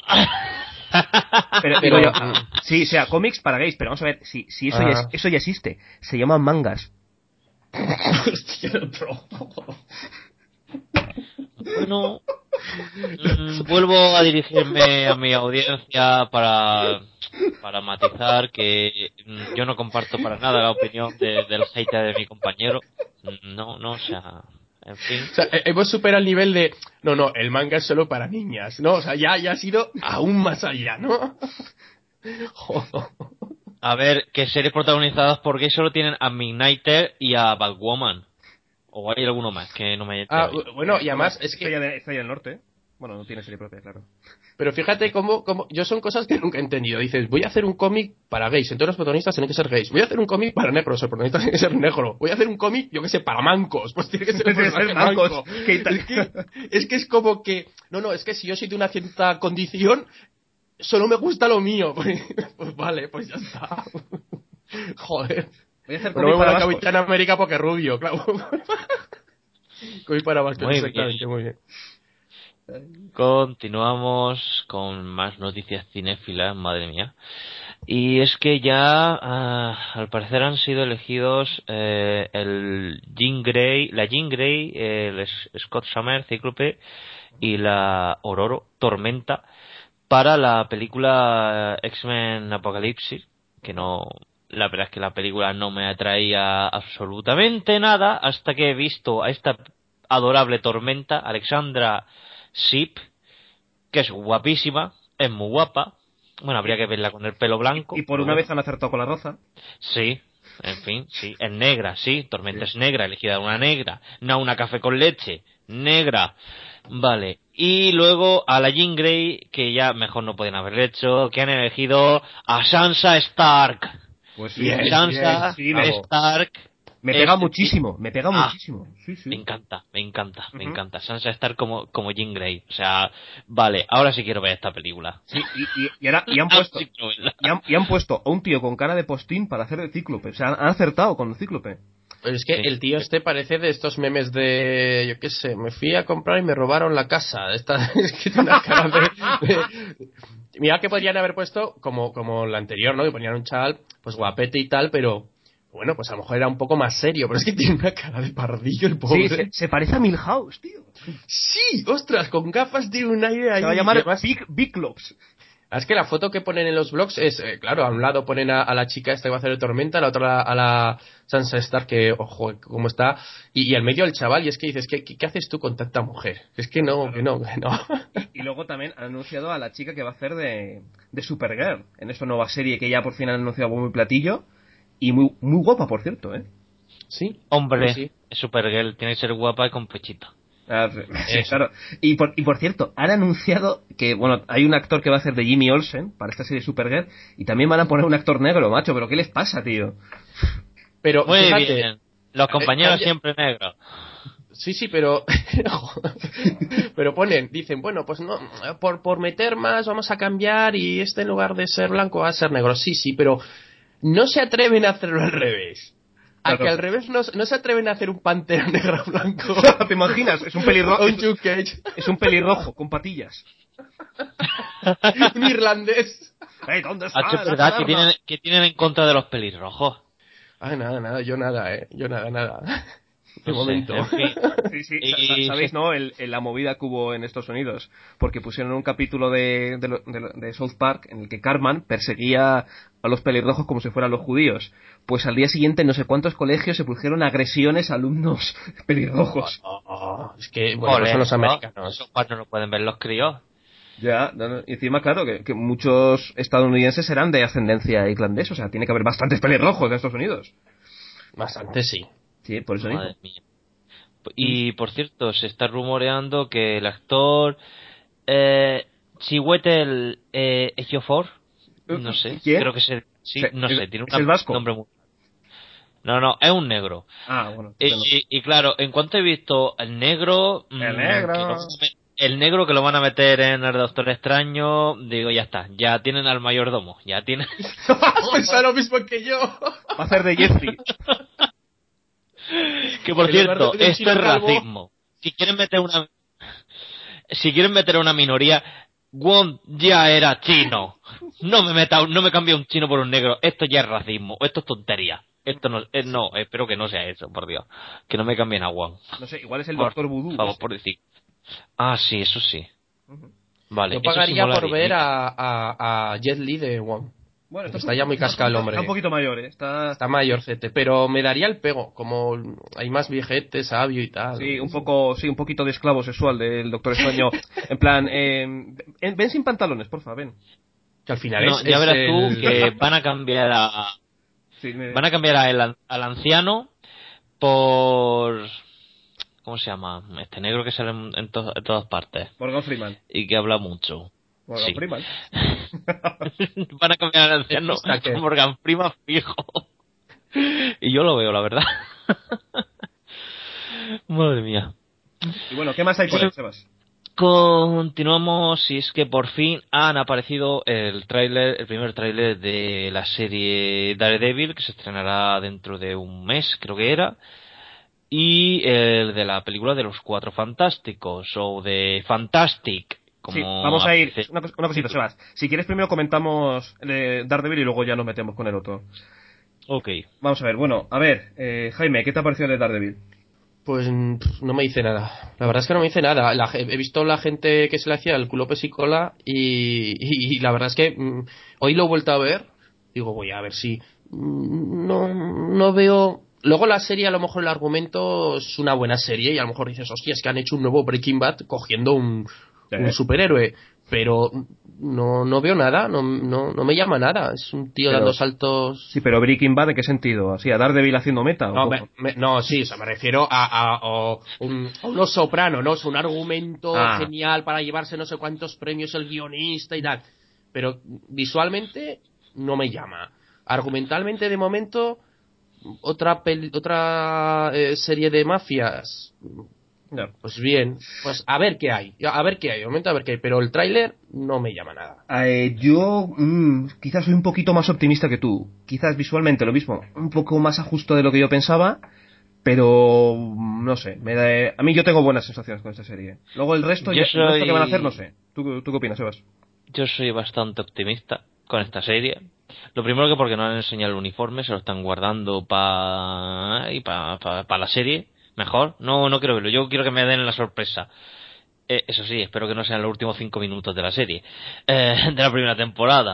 Pero, Pero, digo yo, sí, o sea, cómics para gays, pero vamos a ver, si, si eso, ya, ah. eso ya existe, se llaman mangas. Hostia, otro. Bueno, mm, vuelvo a dirigirme a mi audiencia para, para matizar que mm, yo no comparto para nada la opinión de, del hater de mi compañero. No, no, o sea, en fin. O sea, hemos superado el nivel de, no, no, el manga es solo para niñas, ¿no? O sea, ya, ya ha sido aún más allá, ¿no? Joder. A ver, que series protagonizadas por gays solo tienen a Midnighter y a Batwoman. O hay alguno más que no me Ah, enteré. bueno, y además Bueno, es que... Estrella, de, Estrella del Norte. Bueno, no tiene serie propia, claro. Pero fíjate cómo, cómo... Yo son cosas que nunca he entendido. Dices, voy a hacer un cómic para gays, entonces los protagonistas tienen que ser gays. Voy a hacer un cómic para negros, el protagonista tiene que ser negro. Voy a hacer un cómic, yo que sé, para mancos. Pues tiene que ser el personaje manco. Es que, es que es como que... No, no, es que si yo soy de una cierta condición, solo me gusta lo mío. Pues, pues vale, pues ya está. Joder. Voy a hacer Pero cómic me voy para a vascos. Capitán América porque es rubio, claro. Cómic para vascos, Muy exactamente, bien. muy bien. Continuamos con más noticias cinéfilas, madre mía. Y es que ya, ah, al parecer, han sido elegidos eh, el Jean Grey, la Jean Grey, el Scott Summer, Cíclope, y la Ororo, Tormenta, para la película X-Men Apocalipsis, que no, la verdad es que la película no me atraía absolutamente nada hasta que he visto a esta adorable Tormenta, Alexandra Shipp, que es guapísima, es muy guapa. Bueno, habría que verla con el pelo Y, y blanco, por pero una bueno. vez han acertado con la roza. Sí, en fin, sí, es negra, sí, Tormenta es negra, elegida una negra, no una café con leche, negra. Vale, y luego a la Jean Grey, que ya mejor no pueden haber hecho, que han elegido a Sansa Stark. Pues sí, Bien, sí, Sansa sí, me, Stark. me pega Este muchísimo, me pega ah, muchísimo. Sí, me sí. encanta, me encanta, me Uh-huh. encanta. Sansa Stark como, como Jean Grey. O sea, vale, ahora sí quiero ver esta película. Sí, y, y, y, ahora, y han Ahora puesto sí quiero verla. y han, y han puesto a un tío con cara de postín para hacer el cíclope. O sea, han, han acertado con el cíclope. Pero es que Sí. el tío este parece de estos memes de, yo qué sé, me fui a comprar y me robaron la casa. Esta, es que tiene una cara de, de- Mira que podrían haber puesto como, como la anterior, ¿no? Que ponían un chaval, pues guapete y tal, pero bueno, pues a lo mejor era un poco más serio. Pero es que tiene una cara de pardillo el Sí, se, pobre. se parece a Milhouse, tío. Sí, ostras, con gafas tiene un aire ahí. Se va a Y llamar además, Big, Big Clubs. es que la foto que ponen en los blogs es, eh, claro, a un lado ponen a, a la chica esta que va a hacer de Tormenta, a la otra a la Sansa Stark, que, ojo, cómo está, y, y al medio al chaval, y es que dices, ¿qué, qué, qué haces tú con tanta mujer? Es que no, Claro. que no, que no. Y, y luego también han anunciado a la chica que va a hacer de, de Supergirl, en esta nueva serie que ya por fin han anunciado bombo y platillo. Y muy, muy guapa, por cierto, ¿eh? Sí, Hombre, sí. es Supergirl, tiene que ser guapa y con pechito. Ah, sí, Eso. claro. Y por, y por cierto, han anunciado que, bueno, hay un actor que va a hacer de Jimmy Olsen para esta serie Supergirl, y también van a poner un actor negro, macho, pero ¿qué les pasa, tío? Pero Muy fíjate, bien. Los eh, compañeros cambia- siempre negros. sí, sí, pero pero ponen, dicen, bueno, pues no, por, por meter más vamos a cambiar y este en lugar de ser blanco va a ser negro. Sí, sí, pero no se atreven a hacerlo al revés. A que Claro. al revés no, no se atreven a hacer un pantera negra blanco. ¿Te imaginas? Es un pelirrojo. O un Es, Luke Cage. es un pelirrojo con patillas. Un irlandés. ¡Eh, ¿dónde Hacho, está es la verdad que taberna? tienen, que tienen en contra de los pelirrojos. Ay, nada, nada, yo nada, eh. Yo nada, nada. De No sé, momento. en fin. Sí, sí, sa- sa- Y sabéis, se- ¿no? El, el- la movida que hubo en Estados Unidos. Porque pusieron un capítulo de, de, lo- de lo- de South Park en el que Cartman perseguía a los pelirrojos como si fueran los judíos. Pues al día siguiente, en no sé cuántos colegios se produjeron agresiones a alumnos pelirrojos. Oh, oh, es que, bueno, pues son joder, los ¿no? americanos. Esos cuatro no pueden ver los críos. Ya, no, no, y encima, claro, que, que muchos estadounidenses eran de ascendencia irlandesa. O sea, tiene que haber bastantes pelirrojos en Estados Unidos. Bastante sí. Sí, por eso mismo. Madre mía. Y por cierto, se está rumoreando que el actor eh, Chiwetel eh, Ejiofor, no sé, ¿Quién? creo que se, sí, Se- no ¿Es, sé, tiene es el un vasco? nombre muy... No, no, es un negro. Ah, bueno. Y, y, y claro, en cuanto he visto el negro... El mmm, negro... que lo, el negro que lo van a meter en el Doctor Extraño, digo, ya está. Ya tienen al mayordomo. Ya tienen... Has pensado lo mismo que yo. Va a hacer de Jeffrey. Que por En lugar cierto, de- del esto chino es calvo. racismo. Si quieren meter una... Si quieren meter a una minoría... Wong ya era chino. No me meta, no me cambie un chino por un negro. Esto ya es racismo. Esto es tontería. Esto no, eh, no, espero que no sea eso, por Dios. Que no me cambien a Wong. No sé, igual es el Por Doctor Voodoo. favor, ese. por decir. Ah, sí, eso sí. Ujú. Vale, Yo eso sí pagaría por molaría. ver Mira. a, a, a Jet Li de Wong. Bueno, Porque está, está ya muy está, cascado el está- hombre. está un poquito mayor, ¿eh? Está, Está mayorcete, pero me daría el pego. Como hay más viejete, sabio y tal. sí, un poco, sí, un poquito de esclavo sexual del Doctor Extraño. En plan, eh, ven, ven sin pantalones, porfa, ven. Que al final No, es, ya es verás tú el... que van a cambiar a... Sí, me- Van a cambiar a el an- al anciano por... ¿Cómo se llama? Este negro que sale en, en to- en todas partes. Morgan Freeman. Y que habla mucho. Morgan Sí. Freeman. Van a cambiar al anciano ¿Está qué? por Morgan Freeman fijo. Y yo lo veo, la verdad. Madre mía. Y bueno, ¿qué más hay por ahí, Sebas? Continuamos, si es que por fin han aparecido el tráiler, el primer tráiler de la serie Daredevil, que se estrenará dentro de un mes, creo que era, y el de la película de los Cuatro Fantásticos, o de Fantastic, como Sí, vamos a ir. aparece. Una, cos- una cosita, Sebas. Si quieres, primero comentamos eh, Daredevil y luego ya nos metemos con el otro. Ok. Vamos a ver, bueno, a ver, eh, Jaime, ¿qué te ha parecido el de Daredevil? Pues mm, pff, no me dice nada. La verdad es que no me dice nada. La ge- he visto la gente que se le hacía el culo pesicola y, y, y la verdad es que mm, hoy lo he vuelto a ver. Digo, voy a ver si... mm, No, no veo... Luego la serie, a lo mejor el argumento es una buena serie y a lo mejor dices, hostia, es que han hecho un nuevo Breaking Bad cogiendo un, ¿Eh? un superhéroe. Pero no, no veo nada, no, no, no me llama nada. Es un tío Pero- dando saltos... Sí, pero Breaking Bad, ¿en qué sentido? ¿Así, a Daredevil haciendo meta? ¿o No, cómo? me- me- no, sí, o sea, me refiero a, a- a un, a unos soprano, ¿no? Es un argumento Ah. genial para llevarse no sé cuántos premios el guionista y tal. Pero visualmente no me llama. Argumentalmente, de momento, otra peli- otra eh, serie de mafias. Ya. Pues bien, pues a ver qué hay. A ver qué hay, de momento a ver qué hay. Pero el tráiler no me llama nada. Eh, yo mm, quizás soy un poquito más optimista que tú. Quizás visualmente lo mismo. Un poco más a justo de lo que yo pensaba. Pero mm, no sé. Me da- a mí yo tengo buenas sensaciones con esta serie. Luego el resto, Yo ya- el resto que van a hacer, soy- no sé. ¿Tú, tú qué opinas, Sebas? Yo soy bastante optimista con esta serie. Lo primero que porque no han enseñado el uniforme, se lo están guardando para y para pa, pa la serie. Mejor, no no quiero verlo. Yo quiero que me den la sorpresa. Eh, eso sí, espero que no sean los últimos cinco minutos de la serie, eh, de la primera temporada.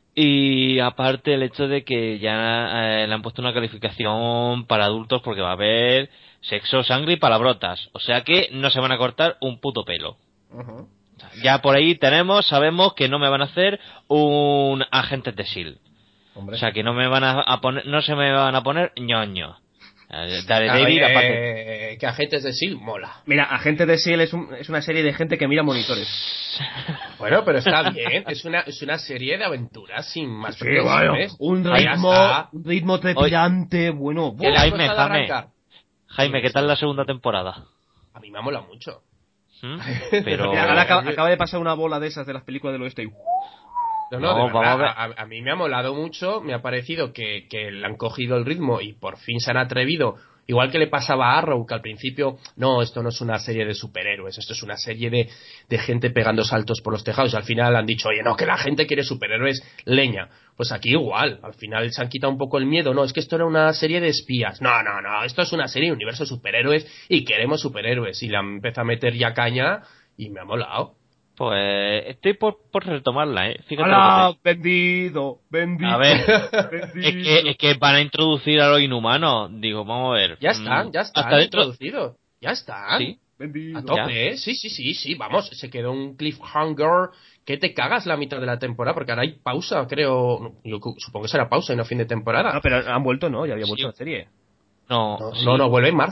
Y aparte el hecho de que ya eh, le han puesto una calificación para adultos porque va a haber sexo, sangre y palabrotas. O sea que no se van a cortar un puto pelo. Ujú. Ya por ahí tenemos, sabemos que no me van a hacer un agente de S H I E L D. Hombre. O sea que no me van a, a poner, no se me van a poner ñoño. Eh, Daredevil, Ah, aparte. eh, que Agentes de S H I E L D mola. Mira, Agente de S H I E L D es, un- es una serie de gente que mira monitores. Bueno, pero está bien. Es una, es una serie de aventuras sin más Sí, bueno, pretensiones. un Ahí ya ritmo, está. un ritmo trepidante, bueno. ¿Qué le ¡buah! ha Jaime, costado Jaime. arrancar? Jaime, ¿qué tal la segunda temporada? A mí me ha molado mucho. ¿Mm? Pero... Mira, ahora acaba, acaba de pasar una bola de esas de las películas del oeste y... No, no, No, de vamos verdad, a ver. a, a- a mí me ha molado mucho, me ha parecido que, que le han cogido el ritmo y por fin se han atrevido, igual que le pasaba a Arrow, que al principio, no, esto no es una serie de superhéroes, esto es una serie de, de gente pegando saltos por los tejados, y al final han dicho, oye, no, que la gente quiere superhéroes, leña. Pues aquí igual, al final se han quitado un poco el miedo, no, es que esto era una serie de espías, no, no, no, esto es una serie de universo de superhéroes y queremos superhéroes, y la empezado a meter ya caña y me ha molado. Pues estoy por, por retomarla, ¿eh? Fíjate lo que ¡Hala! te... Vendido, vendido. A ver, vendido. es que, es que van a introducir a los inhumanos. Digo, vamos a ver. Ya mm, están, ya están Hasta dentro... introducidos, ya están. Sí. Vendido. A tope, ¿eh? Sí, sí, sí, sí, vamos, se quedó un cliffhanger que te cagas la mitad de la temporada, porque ahora hay pausa, creo, no, yo cu- supongo que será pausa y no fin de temporada. Ah, pero han vuelto, ¿no? Ya había vuelto Sí. la serie. No, No, sí. no, no, vuelve en marzo.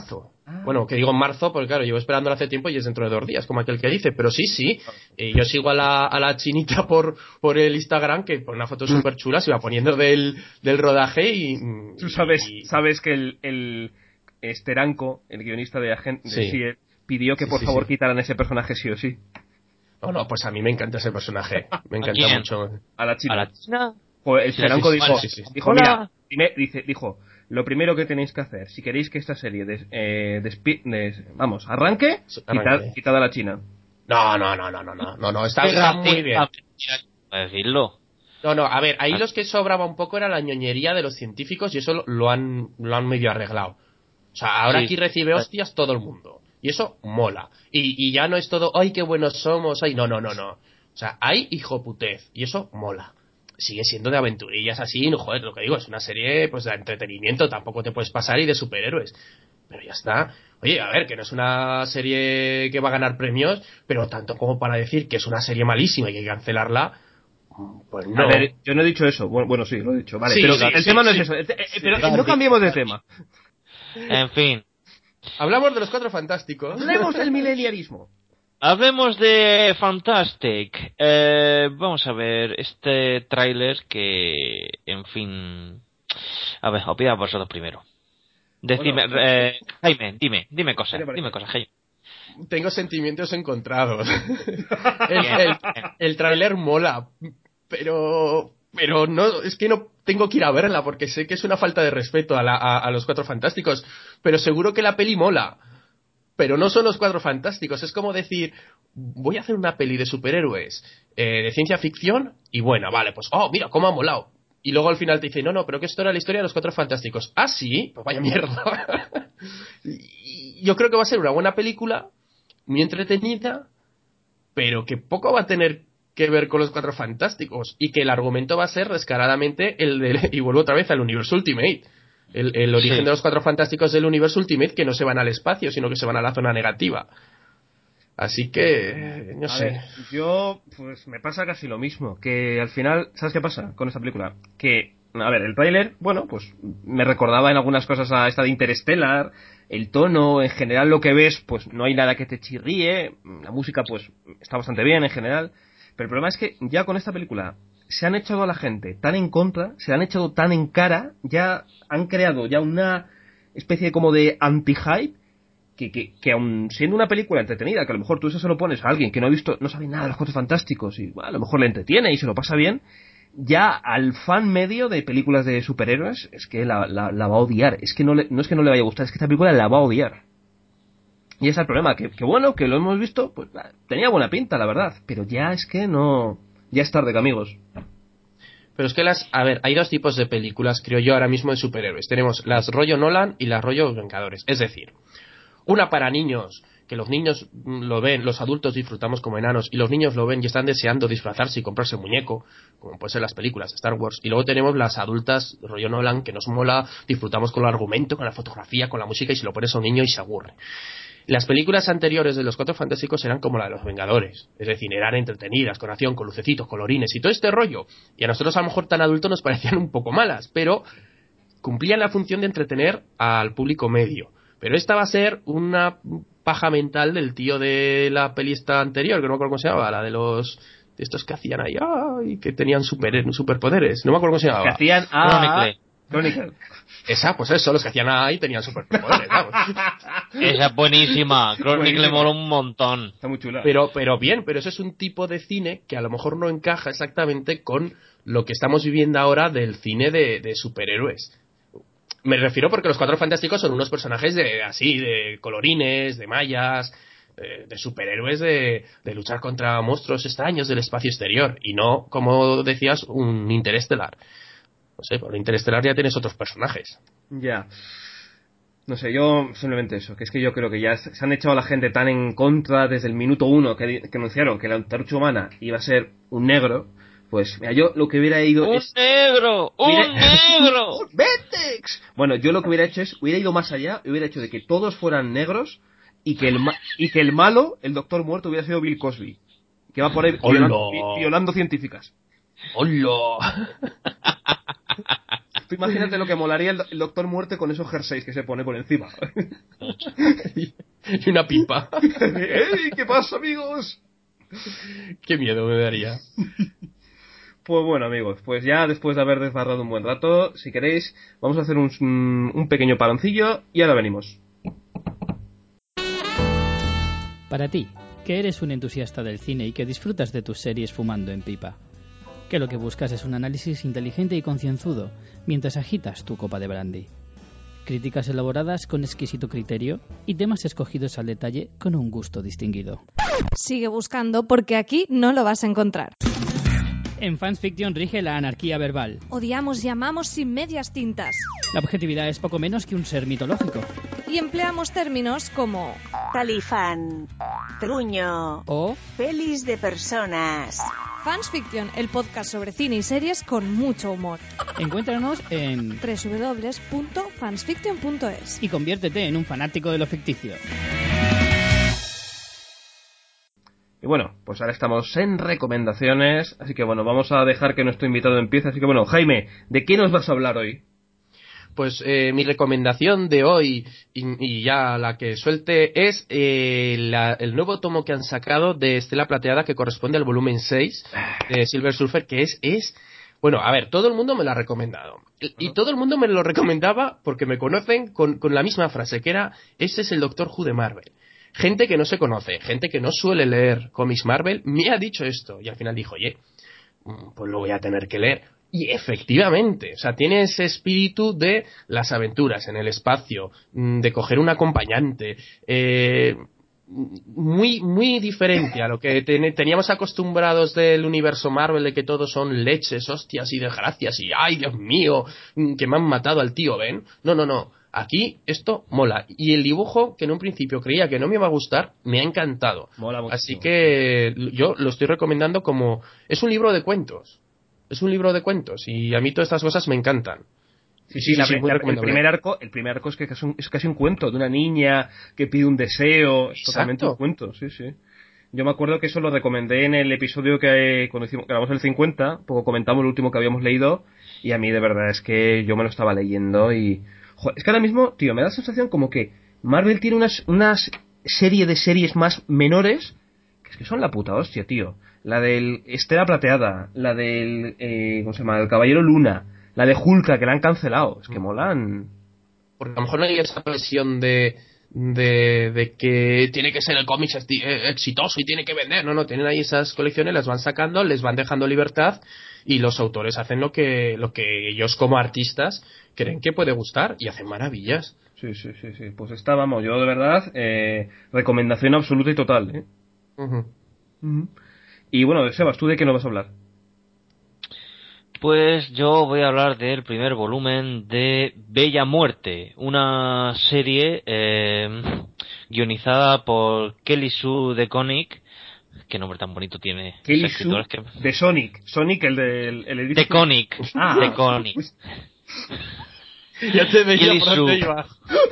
Ah. Bueno, que digo en marzo, porque claro, llevo esperándolo hace tiempo y es dentro de dos días, como aquel que dice. Pero sí, sí, eh, yo sigo a la, a la chinita por, por el Instagram, que pone una foto súper chula, se va poniendo del, del rodaje y... Tú sabes, y... sabes que el, el Steranko, el guionista de Agente sí. de S I E, pidió que sí, por sí, favor sí. quitaran ese personaje sí o sí. No, no, pues a mí me encanta ese personaje. Me encanta quién? mucho. A la China. ¿A la China? Pues el Sí, Steranko sí, sí, dijo, sí, sí. dijo, mira, dime- dice, dijo, lo primero que tenéis que hacer, si queréis que esta serie des- eh, despi- des- vamos, arranque, quitad, Arranque. quitad a la China. No, no, no, no, no, no, no, no, está, Qué está muy bien. racista, para decirlo. No, no, a ver, ahí los que sobraba un poco era la ñoñería de los científicos y eso lo, lo han lo han medio arreglado. O sea, ahora Sí. aquí recibe hostias todo el mundo. Y eso mola. Y, y ya no es todo, ¡ay, qué buenos somos! ¡Ay, no, no, no, no! O sea, hay hijoputez y eso mola. Sigue siendo de aventurillas así, no, joder, lo que digo, es una serie pues de entretenimiento, tampoco te puedes pasar y de superhéroes. Pero ya está. Oye, a ver, que no es una serie que va a ganar premios, pero tanto como para decir que es una serie malísima y que hay que cancelarla, pues no. A ver, yo no he dicho eso. Bueno, bueno sí, lo he dicho. Vale, Sí, pero sí, el sí, tema no sí. es eso. El te- eh, Sí, pero claro. no cambiemos de tema. En fin. Hablamos de los Cuatro Fantásticos. Hablemos del milenialismo. Hablemos de Fantastic. Eh, vamos a ver este tráiler que, en fin... A ver, os pido a vosotros primero. Decime, Bueno, eh, Jaime, dime, dime ¿qué cosas, te parece? dime cosas, Jaime. Tengo sentimientos encontrados. el, Bien. el, el tráiler mola, pero pero no, es que no tengo que ir a verla porque sé que es una falta de respeto a, la, a, a los Cuatro Fantásticos, pero seguro que la peli mola. Pero no son los Cuatro Fantásticos, es como decir, voy a hacer una peli de superhéroes, eh, de ciencia ficción, y bueno, vale, pues, oh, mira, cómo ha molado. Y luego al final te dice, no, no, pero que esto era la historia de los Cuatro Fantásticos. Ah, sí, pues vaya mierda. Y yo creo que va a ser una buena película, muy entretenida, pero que poco va a tener que ver con los Cuatro Fantásticos, y que el argumento va a ser descaradamente el de, y vuelvo otra vez al universo Ultimate. El, el origen Sí. de los Cuatro Fantásticos del universo Ultimate, que no se van al espacio, sino que se van a la zona negativa. Así que, no A sé. ver, yo, pues me pasa casi lo mismo. Que al final, ¿sabes qué pasa con esta película? Que, a ver, el tráiler, bueno, pues me recordaba en algunas cosas a esta de Interstellar. El tono, en general, lo que ves, pues no hay nada que te chirríe. La música, pues está bastante bien en general. Pero el problema es que ya con esta película se han echado a la gente tan en contra, se la han echado tan en cara, ya han creado ya una especie como de anti-hype. Que, que, que aun siendo una película entretenida, que a lo mejor tú eso se lo pones a alguien que no ha visto, no sabe nada de los Cuatro Fantásticos y bueno, a lo mejor le entretiene y se lo pasa bien, ya al fan medio de películas de superhéroes es que la, la, la va a odiar. Es que no, le, no es que no le vaya a gustar, es que esta película la va a odiar. Y ese es el problema, que, que bueno, que lo hemos visto, pues tenía buena pinta, la verdad, pero ya es que no, ya es tarde, amigos. Pero es que las, a ver, hay dos tipos de películas, creo yo, ahora mismo de superhéroes. Tenemos las rollo Nolan y las rollo Vengadores. Es decir, una para niños, que los niños lo ven, los adultos disfrutamos como enanos, y los niños lo ven y están deseando disfrazarse y comprarse muñeco, como puede ser las películas de Star Wars. Y luego tenemos las adultas, rollo Nolan, que nos mola, disfrutamos con el argumento, con la fotografía, con la música, y se lo pones a un niño y se aburre. Las películas anteriores de los Cuatro Fantásticos eran como la de los Vengadores, es decir, eran entretenidas, con acción, con lucecitos, colorines y todo este rollo. Y a nosotros a lo mejor tan adultos nos parecían un poco malas, pero cumplían la función de entretener al público medio. Pero esta va a ser una paja mental del tío de la peli esta anterior, que no me acuerdo cómo se llamaba, la de los... de estos que hacían ahí, ¡ay! Que tenían super, superpoderes. No me acuerdo cómo se llamaba. Que hacían a... Chronicle. Esa, pues eso, los que hacían ahí tenían superpoderes, vamos. Esa es buenísima. Chronicle le mola un montón. Está muy chula. Pero, pero bien, pero ese es un tipo de cine que a lo mejor no encaja exactamente con lo que estamos viviendo ahora del cine de, de superhéroes. Me refiero porque los Cuatro Fantásticos son unos personajes de así, de colorines, de mallas, de, de superhéroes de, de luchar contra monstruos extraños del espacio exterior, y no, como decías, un Interestelar. No sé, por Interestelar ya tienes otros personajes. Ya. No sé, yo simplemente eso, que es que yo creo que ya se han echado a la gente tan en contra desde el minuto uno que, que anunciaron que la antorcha humana iba a ser un negro. Pues mira, yo lo que hubiera ido ¡Un es... negro! ¡Un hubiera... negro! ¡Ventex! Bueno, yo lo que hubiera hecho es, hubiera ido más allá, hubiera hecho de que todos fueran negros y que el, ma... y que el malo, el doctor muerto, hubiera sido Bill Cosby, que va por ahí violando, vi- violando científicas. ¡Hola! Tú imagínate lo que molaría el, el Doctor Muerte con esos jerseys que se pone por encima. Y una pipa. ¡Ey! ¿Qué pasa, amigos? Qué miedo me daría. Pues bueno, amigos, pues ya después de haber desbarrado un buen rato, si queréis, vamos a hacer un, un pequeño paroncillo y ahora venimos. Para ti, que eres un entusiasta del cine y que disfrutas de tus series fumando en pipa, que lo que buscas es un análisis inteligente y concienzudo mientras agitas tu copa de brandy. Críticas elaboradas con exquisito criterio y temas escogidos al detalle con un gusto distinguido. Sigue buscando porque aquí no lo vas a encontrar. En Fans Fiction rige la anarquía verbal. Odiamos y amamos sin medias tintas. La objetividad es poco menos que un ser mitológico. Y empleamos términos como talifán, truño o pelis de personas. Fans Fiction, el podcast sobre cine y series con mucho humor. Encuéntranos en doble u doble u doble u punto fansfiction punto es y conviértete en un fanático de lo ficticio. Y bueno, pues ahora estamos en recomendaciones, así que bueno, vamos a dejar que nuestro invitado empiece. Así que bueno, Jaime, ¿de qué nos vas a hablar hoy? Pues eh, mi recomendación de hoy, y, y ya la que suelte, es eh, la, el nuevo tomo que han sacado de Estela Plateada, que corresponde al volumen seis de Silver Surfer, que es... es bueno, a ver, todo el mundo me lo ha recomendado. Y, y todo el mundo me lo recomendaba porque me conocen con, con la misma frase, que era, ese es el Doctor Who de Marvel. Gente que no se conoce, gente que no suele leer cómics Marvel, me ha dicho esto. Y al final dijo, oye, pues lo voy a tener que leer. Y efectivamente, o sea, tiene ese espíritu de las aventuras en el espacio, de coger un acompañante, eh, muy, muy diferente a lo que ten- teníamos acostumbrados del universo Marvel, de que todos son leches, hostias y desgracias, y ¡ay, Dios mío! Que me han matado al tío Ben. No, no, no. Aquí esto mola. Y el dibujo, que en un principio creía que no me iba a gustar, me ha encantado. Mola mucho. Así que yo lo estoy recomendando como... Es un libro de cuentos. Es un libro de cuentos. Y a mí todas estas cosas me encantan. Sí, sí, la, sí, muy la- el recomendable. primer arco, el primer arco es que es, un- es casi un cuento de una niña que pide un deseo, es totalmente Exacto. un cuento, sí, sí. Yo me acuerdo que eso lo recomendé en el episodio que cuando hicimos, grabamos el cincuenta, poco comentamos el último que habíamos leído, y a mí de verdad es que yo me lo estaba leyendo y... Joder, es que ahora mismo, tío, me da la sensación como que Marvel tiene unas, unas serie de series más menores, que es que son la puta hostia, tío. La del Estela Plateada, la del, eh, ¿cómo se llama? El Caballero Luna, la de Hulka, que la han cancelado, es que molan. Porque a lo mejor no hay esa presión de, de, de que tiene que ser el cómic esti- eh, exitoso y tiene que vender. No, no, tienen ahí esas colecciones, las van sacando, les van dejando libertad y los autores hacen lo que, lo que ellos como artistas creen que puede gustar y hacen maravillas. Sí, sí, sí, sí. Pues esta, vamos, yo de verdad, eh, recomendación absoluta y total, ¿eh? Ujú. Ujú. Y bueno, Sebas, ¿tú de qué nos vas a hablar? Pues yo voy a hablar del primer volumen de Bella Muerte, una serie eh, guionizada por Kelly Sue DeConnick. Qué nombre tan bonito tiene ese Kelly escritor, Sue es que... de Sonic. Sonic, el del el edificio. DeConnick, Ah, DeConnick. pues, Ya te veía Kelly por dónde Sue. iba.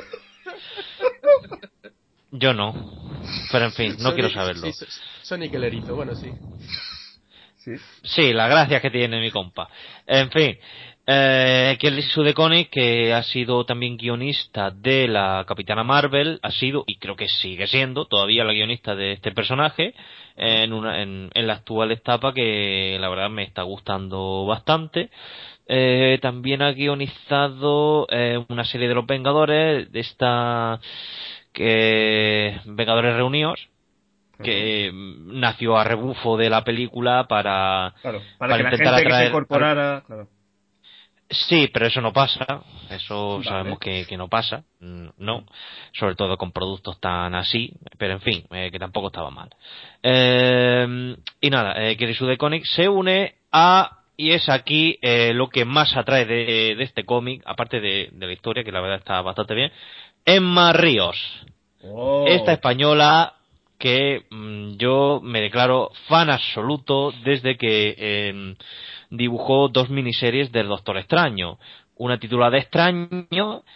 Yo no, pero en fin, no Sonic- quiero saberlo. sí, Sonic el erizo, bueno, sí. sí. Sí, la gracia que tiene mi compa. En fin, eh, Kelly Sue DeConnick, que ha sido también guionista de la Capitana Marvel, ha sido, y creo que sigue siendo, todavía la guionista de este personaje, en, una, en, en la actual etapa que la verdad me está gustando bastante. Eh, también ha guionizado eh, una serie de los Vengadores, de esta que Vengadores Reunidos, que mm, nació a rebufo de la película para, Claro, para, para que la intentar gente que se atraer... incorporara, claro. Sí, pero eso no pasa, eso Vale. sabemos que, que no pasa, mm, no, sobre todo con productos tan así, pero en fin, eh, que tampoco estaba mal. Eh, y nada, eh, Kelly Sue DeConnick se une a, y es aquí eh, lo que más atrae de, de este cómic, aparte de, de la historia, que la verdad está bastante bien, Emma Ríos, Oh. esta española que mmm, yo me declaro fan absoluto desde que eh, dibujó dos miniseries del Doctor Extraño, una titulada Extraño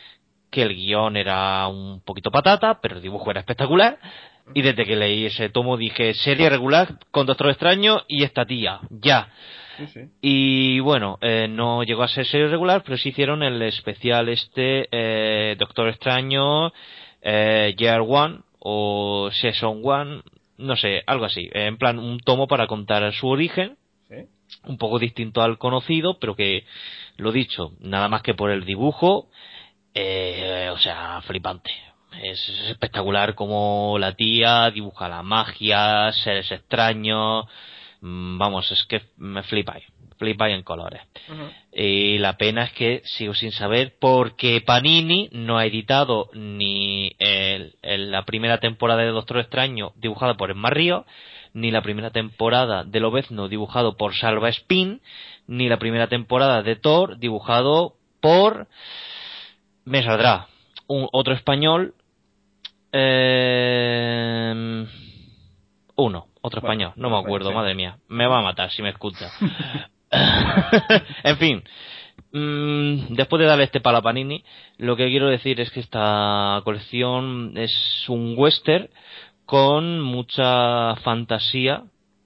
que el guión era un poquito patata, pero el dibujo era espectacular. Y desde que leí ese tomo dije, serie regular con Doctor Extraño y esta tía, ya. Sí, sí. Y bueno, eh, no llegó a ser serie regular, pero sí hicieron el especial este, eh, Doctor Extraño, eh, Year One o Season One, no sé, algo así. En plan, un tomo para contar su origen, Sí. un poco distinto al conocido, pero que, lo dicho, nada más que por el dibujo, eh, o sea, flipante. Es espectacular como la tía dibuja la magia, seres extraños. Mm, Vamos, es que me flipáis. Flipáis en colores. Ajá. Y la pena es que sigo sin saber porque Panini no ha editado ni el- el- la primera temporada de Doctor Extraño dibujada por Emma Ríos, ni la primera temporada de Lobezno dibujado por Salva Spin, ni la primera temporada de Thor dibujado por... Me saldrá un otro español. Eh... Uno, otro Bueno, español, no me otro español, acuerdo, sí. madre mía, me va a matar si me escucha. En fin, mm, después de darle este palo a Panini, lo que quiero decir es que esta colección es un western con mucha fantasía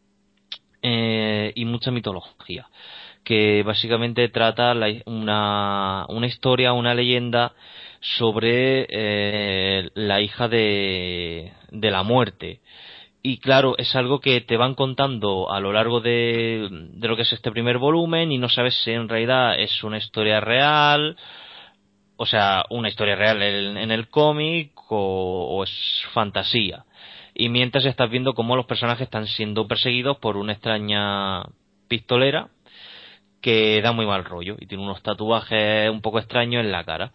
eh, y mucha mitología, que básicamente trata la- una, una historia, una leyenda sobre eh, la hija de, de la muerte. Y claro, es algo que te van contando a lo largo de, de lo que es este primer volumen y no sabes si en realidad es una historia real, o sea, una historia real en, en el cómic o, o es fantasía. Y mientras estás viendo cómo los personajes están siendo perseguidos por una extraña pistolera que da muy mal rollo y tiene unos tatuajes un poco extraños en la cara.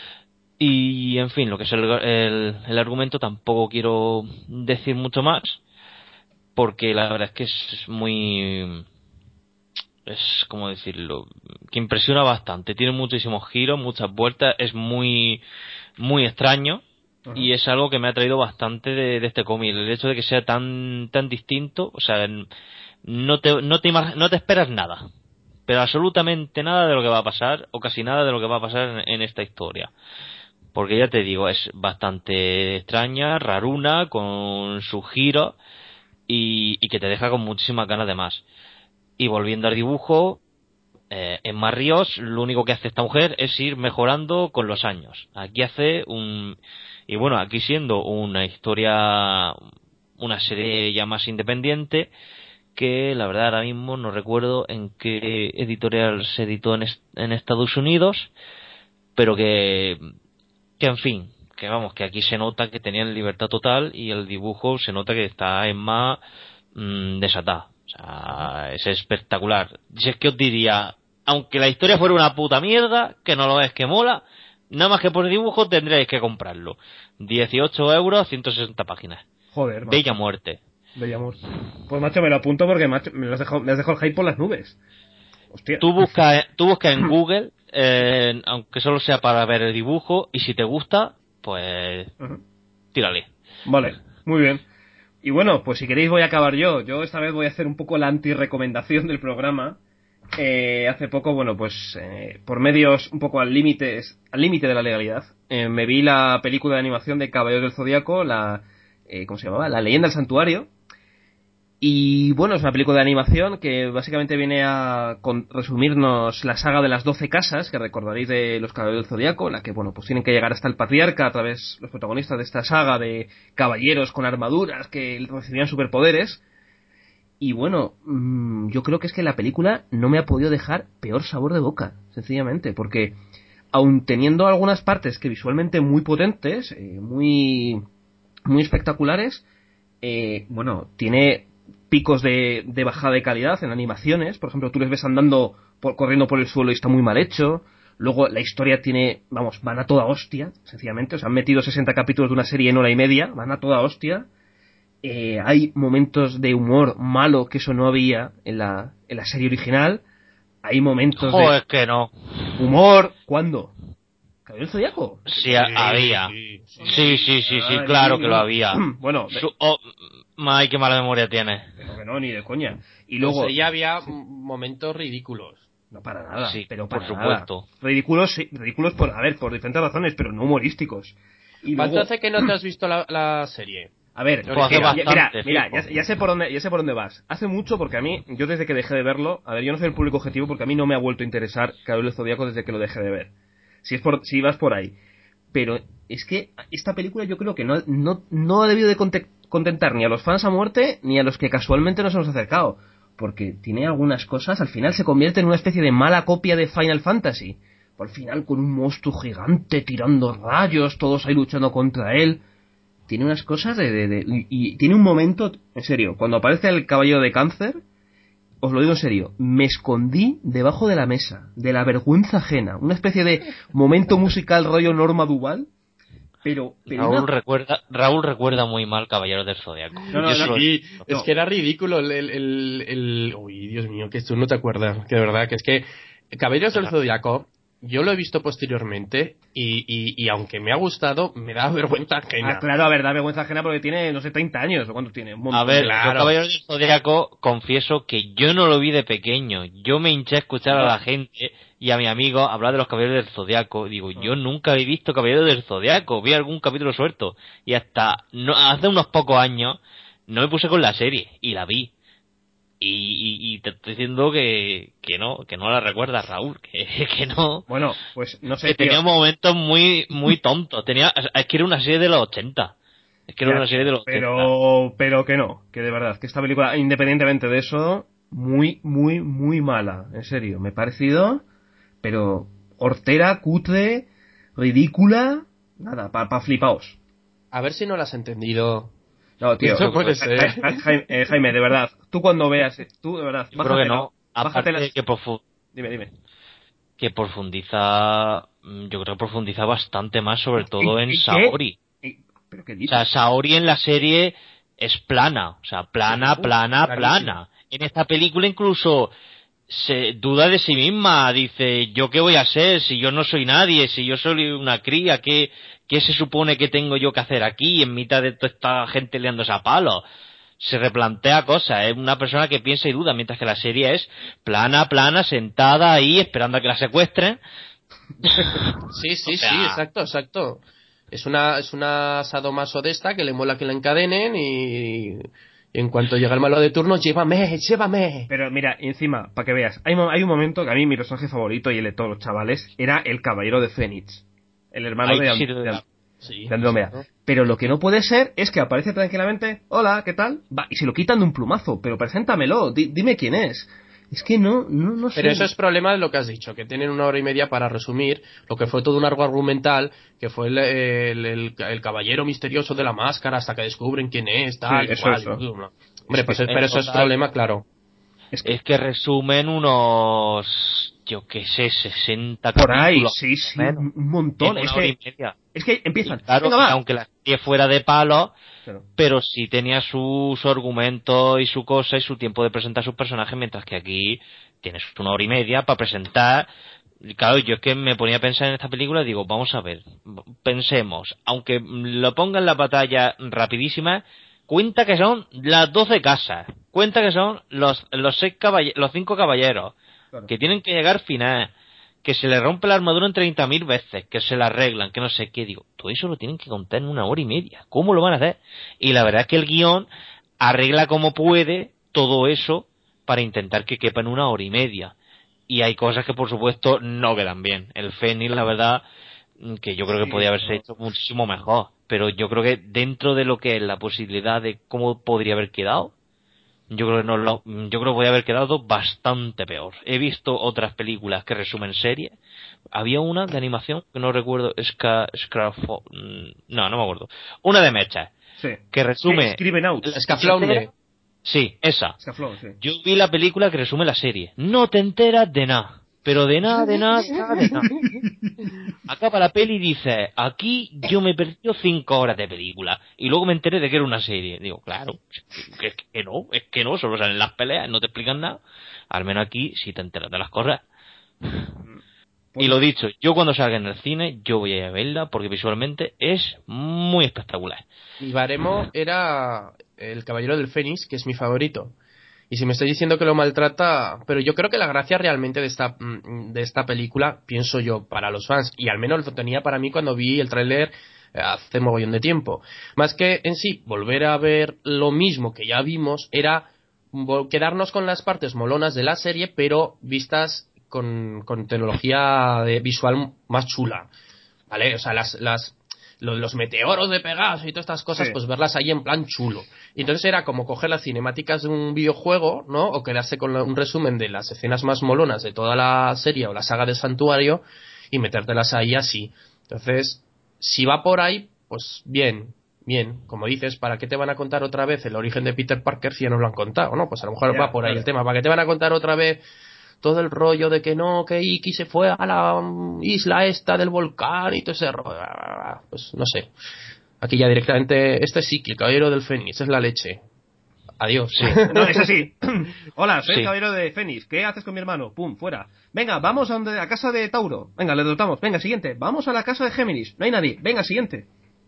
Y en fin, lo que es el, el, el argumento tampoco quiero decir mucho más porque la verdad es que es muy, es como decirlo, que impresiona bastante, tiene muchísimos giros, muchas vueltas, es muy muy extraño Ajá. y es algo que me ha traído bastante de, de este cómic, el hecho de que sea tan tan distinto, o sea, no te no te imag- no te esperas nada, pero absolutamente nada de lo que va a pasar o casi nada de lo que va a pasar en, en esta historia. Porque ya te digo, es bastante extraña, raruna, con sus giros y, y que te deja con muchísimas ganas de más. Y volviendo al dibujo, eh, en Mar Ríos lo único que hace esta mujer es ir mejorando con los años. Aquí hace un... Y bueno, aquí siendo una historia, una serie ya más independiente, que la verdad ahora mismo no recuerdo en qué editorial se editó en, est- en Estados Unidos, pero que, que en fin, que vamos, que aquí se nota que tenían libertad total y el dibujo se nota que está en más mmm, desatada. O sea, es espectacular. Si es que os diría, aunque la historia fuera una puta mierda, que no lo es que mola, nada más que por dibujo tendríais que comprarlo. dieciocho euros, ciento sesenta páginas. Joder, Bella macho. muerte. Bella muerte. Pues macho, me lo apunto porque macho, me, lo has dejado, me has dejado el hype por las nubes. Hostia. Tú busca, tú busca en Google, eh, aunque solo sea para ver el dibujo, y si te gusta, pues Ajá. tírale. Vale, muy bien. Y bueno, pues si queréis voy a acabar yo. Yo esta vez voy a hacer un poco la anti-recomendación del programa. Eh, hace poco, bueno, pues eh, por medios un poco al límite al límite de la legalidad, eh, me vi la película de animación de Caballeros del Zodíaco, la eh, ¿cómo se llamaba? La Leyenda del Santuario. Y bueno, es una película de animación que básicamente viene a con- resumirnos la saga de las doce casas, que recordaréis de los Caballeros del Zodíaco, en la que, bueno, pues tienen que llegar hasta el patriarca a través, los protagonistas de esta saga de caballeros con armaduras que recibían superpoderes. Y bueno, mmm, yo creo que es que la película no me ha podido dejar peor sabor de boca, sencillamente, porque aun teniendo algunas partes que visualmente muy potentes, eh, muy, muy espectaculares, eh, bueno, tiene picos de, de bajada de calidad en animaciones. Por ejemplo, tú les ves andando, por, corriendo por el suelo y está muy mal hecho. Luego la historia tiene, vamos, van a toda hostia, sencillamente. O sea, han metido sesenta capítulos de una serie en hora y media, van a toda hostia. Eh, hay momentos de humor malo que eso no había en la, en la serie original. Hay momentos Joder, de que no. humor. ¿Cuándo? ¿Caballero del Zodíaco? Sí, ha- había. Sí, sí, Sí, sí, sí, sí, Ah, claro que lo niño. había. Bueno, Su- oh, ay, qué mala memoria tiene. que no, que no, ni de coña. Y Pues luego, ya había sí. momentos ridículos. No para nada, Sí, pero por para nada. supuesto. Ridículos, sí, ridículos por, a ver, por diferentes razones, pero no humorísticos. Y ¿Cuánto luego, hace que no te has visto la, la serie? a ver, Pues hace mira, bastante, mira, fijo. ya, ya sé por dónde, ya sé por dónde vas. Hace mucho porque a mí, yo desde que dejé de verlo, a ver, yo no soy el público objetivo porque a mí no me ha vuelto a interesar Caballero del Zodíaco desde que lo dejé de ver. Si es por, si vas por ahí. Pero es que esta película yo creo que no, no, no ha debido de conte- contentar ni a los fans a muerte ni a los que casualmente nos hemos acercado. Porque tiene algunas cosas, al final se convierte en una especie de mala copia de Final Fantasy. Al final con un monstruo gigante tirando rayos, todos ahí luchando contra él. Tiene unas cosas de... de, de y, y tiene un momento, en serio, cuando aparece el caballero de cáncer, os lo digo en serio, me escondí debajo de la mesa, de la vergüenza ajena. Una especie de momento musical rollo Norma Duval, pero... pero Raúl una... recuerda Raúl recuerda muy mal Caballeros del Zodiaco. No, no, Yo no, solo- Sí, no. es que era ridículo el, el, el, el- Uy, Dios mío, que tú no te acuerdas, que de verdad, que es que Caballeros del Zodiaco, yo lo he visto posteriormente y, y, y aunque me ha gustado, me da vergüenza ajena. Ah, claro, a ver, da vergüenza ajena porque tiene, no sé, treinta años, o cuántos tiene. Un montón A ver, de- yo Claro. Caballeros del Zodiaco confieso que yo no lo vi de pequeño. Yo me hinché a escuchar a la gente y a mi amigo hablar de los Caballeros del Zodiaco. Digo, yo nunca he visto Caballeros del Zodiaco. Vi algún capítulo suelto. Y hasta no, hace unos pocos años no me puse con la serie y la vi. Y, y, y te estoy diciendo que, que no, que no la recuerdas, Raúl. Que, que no. Bueno, pues no sé, Que tío. tenía momentos muy, muy tontos. Tenía, es que era una serie de los ochenta. Es que era Ya, una serie de los ochenta. pero, pero que no, que de verdad, que esta película, independientemente de eso, muy, muy, muy mala, en serio, me ha parecido, pero hortera, cutre, ridícula, nada, para pa flipaos. A ver si no lo has entendido. No, tío, Esto puede Ja- ser. Ja- Ja- Jaime, eh, Jaime, de verdad, tú cuando veas, eh, tú de verdad, Yo creo que no. bájate Aparte las... que, profu- Dime, dime. que profundiza, mm, yo creo que profundiza bastante más, sobre todo en ¿Y- y qué? Saori. ¿Y- ¿Pero qué O dices? sea, Saori en la serie es plana, o sea, plana, Sí, plana, planísima. plana. En esta película incluso se duda de sí misma, dice, ¿yo qué voy a ser si yo no soy nadie, si yo soy una cría? ¿Qué, qué se supone que tengo yo que hacer aquí en mitad de toda esta gente liándose a palos? Se replantea cosas, es una persona que piensa y duda, mientras que la serie es plana, plana, sentada ahí esperando a que la secuestren. Sí, sí, O sea, sí, exacto, exacto. Es una, es una sadomaso de esta que le mola que la encadenen y, y en cuanto llega el malo de turno, llévame, llévame. Pero mira, encima, para que veas, hay, mo- hay un momento que a mí mi personaje favorito y el de todos los chavales era el caballero de Fénix, el hermano ahí de, sí An- te de, da- An- Sí, de Andrómeda. exacto. Pero lo que no puede ser es que aparece tranquilamente, hola, ¿qué tal? Va, y se lo quitan de un plumazo, pero preséntamelo, di- dime quién es. Es que no, no, no sé. Pero eso es problema de lo que has dicho, que tienen una hora y media para resumir lo que fue todo un arco argumental, que fue el, el, el- el caballero misterioso de la máscara hasta que descubren quién es, tal Sí, y eso, cual. eso. y todo, ¿no? Hombre, pues que- es- pero en eso es total- problema, claro. Es que Es que resumen unos, yo qué sé, sesenta por ahí, capítulos. sí, más o sí, menos, un un montón. en Es una hora que, y media. es que Y empiezan, claro, venga, y va. aunque la serie fuera de palo, Claro. pero sí tenía su, su argumento y su cosa y su tiempo de presentar sus personajes, mientras que aquí tienes una hora y media para presentar. Y claro, yo es que me ponía a pensar en esta película y digo, vamos a ver, pensemos, aunque lo ponga en la batalla rapidísima, cuenta que son las doce casas, cuenta que son los, los seis caballe- los cinco caballeros, Claro. que tienen que llegar final, que se le rompe la armadura en treinta mil veces, que se la arreglan, que no sé qué, digo, todo eso lo tienen que contar en una hora y media, ¿cómo lo van a hacer? Y la verdad es que el guión arregla como puede todo eso para intentar que quepa en una hora y media. Y hay cosas que por supuesto no quedan bien. El Fénix, la verdad, que yo creo que Sí, podría haberse no. hecho muchísimo mejor. Pero yo creo que dentro de lo que es la posibilidad de cómo podría haber quedado, yo creo que no lo, yo creo que podría haber quedado bastante peor. He visto otras películas que resumen series. Había una de animación que no recuerdo, Ska, Scrafo, no, no me acuerdo. Una de mechas Sí. que resume Escriben out. la Escaflowne. entera. Sí, esa. Escaflón, sí. Yo vi la película que resume la serie. No te enteras de nada. Pero de nada, de nada, de nada, de nada. Acaba la peli y dice, aquí yo me he perdido cinco horas de película. Y luego me enteré de que era una serie. Digo, claro, es que no, es que no, solo salen las peleas, no te explican nada. Al menos aquí sí te enteras de las cosas. Y lo dicho, yo cuando salga en el cine, yo voy a ir a verla porque visualmente es muy espectacular. Mi baremo era el Caballero del Fénix, que es mi favorito. Y si me estáis diciendo que lo maltrata, pero yo creo que la gracia realmente de esta de esta película, pienso yo, para los fans, y al menos lo tenía para mí cuando vi el tráiler hace mogollón de tiempo, más que en sí volver a ver lo mismo que ya vimos, era quedarnos con las partes molonas de la serie, pero vistas con, con tecnología de visual más chula, ¿vale? O sea, las... las Los, los meteoros de Pegaso y todas estas cosas, sí. Pues verlas ahí en plan chulo. Y entonces era como coger las cinemáticas de un videojuego, ¿no? O quedarse con un resumen de las escenas más molonas de toda la serie o la saga del Santuario y metértelas ahí así. Entonces, si va por ahí, pues bien, bien. Como dices, ¿para qué te van a contar otra vez el origen de Peter Parker si ya nos lo han contado, ¿no? Pues a lo mejor ya, va por ahí claro. El tema. ¿Para qué te van a contar otra vez todo el rollo de que no, que Iki se fue a la isla esta del volcán y todo ese rollo? Pues no sé. Aquí ya directamente, este sí, el caballero del Fénix, es la leche. Adiós. Sí. No, es así. Hola, soy sí. el caballero de Fénix. ¿Qué haces con mi hermano? Pum, fuera. Venga, vamos a, donde, a casa de Tauro. Venga, le dotamos. Venga, siguiente. Vamos a la casa de Géminis. No hay nadie. Venga, siguiente.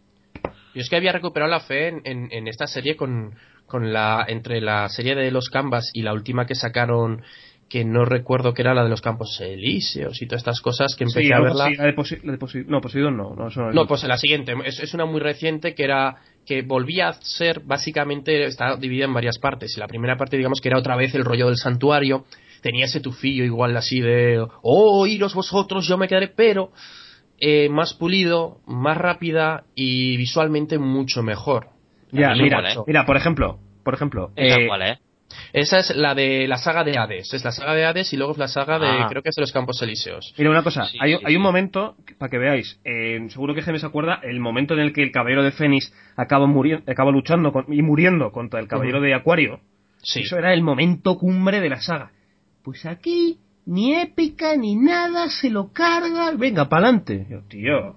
Yo es que había recuperado la fe en, en, en esta serie con, con la entre la serie de los Canvas y la última que sacaron, que no recuerdo que era la de los Campos Elíseos y todas estas cosas, que empecé sí, a verla. Sí, la de, Posi- la de Posi- no, Poseidón no. No, eso no, no pues la siguiente, es, es una muy reciente que era que volvía a ser, básicamente, está dividida en varias partes. Y la primera parte, digamos, que era otra vez el rollo del santuario. Tenía ese tufillo igual así de, oh, iros vosotros, yo me quedaré, pero eh, más pulido, más rápida y visualmente mucho mejor. Ya, mira, ¿eh? mira, por ejemplo, por ejemplo, eh, ¿cuál, eh? Esa es la de la saga de Hades. Es la saga de Hades y luego es la saga de, ah. creo que es de los Campos Elíseos. Mira, una cosa, sí, hay, sí, hay un sí. momento, para que veáis, eh, seguro que Jaime se acuerda, el momento en el que el caballero de Fénix acaba, muri- acaba luchando con, y muriendo contra el caballero uh-huh. de Acuario. Sí. Eso era el momento cumbre de la saga. Pues aquí, ni épica ni nada, se lo carga, venga, pa'lante. Yo, tío...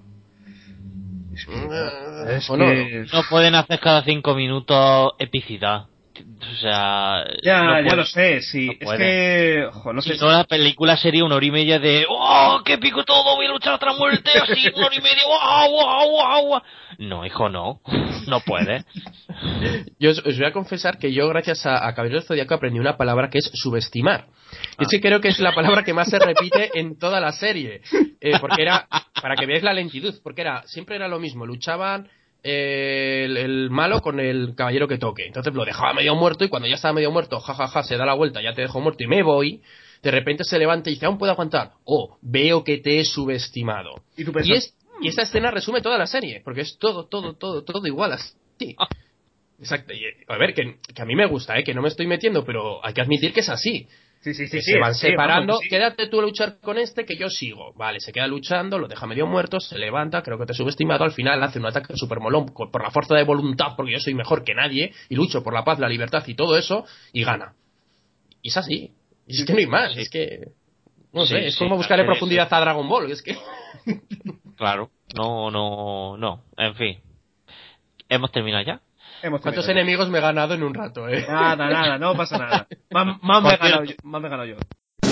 Es que, uh, es bueno, que... no pueden hacer cada cinco minutos epicidad. O sea, ya, no ya puede, lo sé, sí, no es que, ojo, no sé. Si no, la película sería una hora y media de, ¡oh, qué pico todo! Voy a luchar otra muerte, así, una hora y media, ¡wow, wow, wow, wow! No, hijo, no, no puede. Yo os, os voy a confesar que yo, gracias a, a Caballero del Zodiaco, aprendí una palabra que es subestimar. Ah. Es que creo que es la palabra que más se repite en toda la serie, eh, porque era, para que veáis la lentitud, porque era, siempre era lo mismo, luchaban El, el malo con el caballero que toque. Entonces lo dejaba medio muerto y cuando ya estaba medio muerto, jajaja, ja, ja, se da la vuelta, ya te dejo muerto y me voy. De repente se levanta y dice, aún puedo aguantar. Oh, veo que te he subestimado. Y, tú y, es, y esta escena resume toda la serie, porque es todo, todo, todo, todo igual así. Ah. Exacto. Y, a ver, que, que a mí me gusta, ¿eh? Que no me estoy metiendo, pero hay que admitir que es así. Sí, sí, sí, que sí, se van sí, separando, vamos, sí. Quédate tú a luchar con este que yo sigo. Vale, se queda luchando, lo deja medio muerto, se levanta, creo que te he subestimado, al final hace un ataque super molón por la fuerza de voluntad, porque yo soy mejor que nadie y lucho por la paz, la libertad y todo eso, y gana. Y es así. Y es que no hay más, es que no sé, sí, es sí, como buscarle profundidad sí. a Dragon Ball, es que claro, no, no, no, en fin. ¿Hemos terminado ya? Hemos ¿Cuántos terminado. Enemigos me he ganado en un rato, eh? Nada, nada, no pasa nada. Más, más, me, he ganado yo, más me he ganado yo.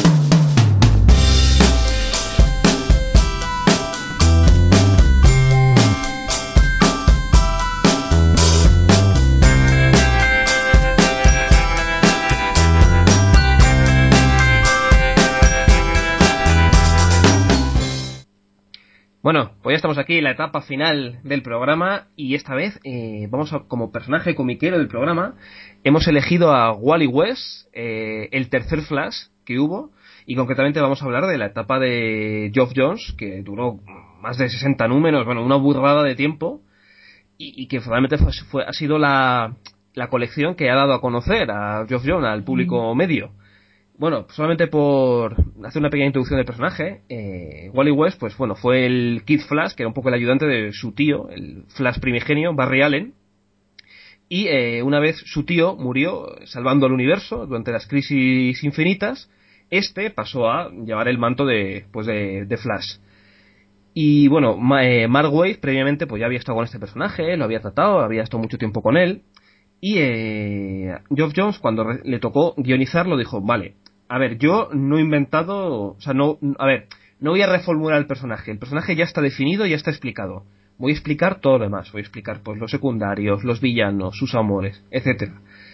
Bueno, pues ya estamos aquí en la etapa final del programa y esta vez eh, vamos a, como personaje comiquero del programa, hemos elegido a Wally West, eh, el tercer Flash que hubo, y concretamente vamos a hablar de la etapa de Geoff Johns, que duró más de sesenta números, bueno, una burrada de tiempo, y, y que realmente fue, fue, ha sido la, la colección que ha dado a conocer a Geoff Johns al público medio. Bueno, solamente por hacer una pequeña introducción del personaje, eh, Wally West, pues bueno, fue el Kid Flash, que era un poco el ayudante de su tío, el Flash primigenio, Barry Allen, y eh, una vez su tío murió salvando al universo durante las crisis infinitas, este pasó a llevar el manto de, pues de, de Flash. Y bueno, Ma- eh, Mark Waid previamente pues ya había estado con este personaje, lo había tratado, había estado mucho tiempo con él, y eh, Geoff Johns, cuando re- le tocó guionizarlo, dijo, vale, a ver, yo no he inventado, o sea, no, a ver, no voy a reformular el personaje, el personaje ya está definido, ya está explicado, voy a explicar todo lo demás, voy a explicar pues los secundarios, los villanos, sus amores, etcétera.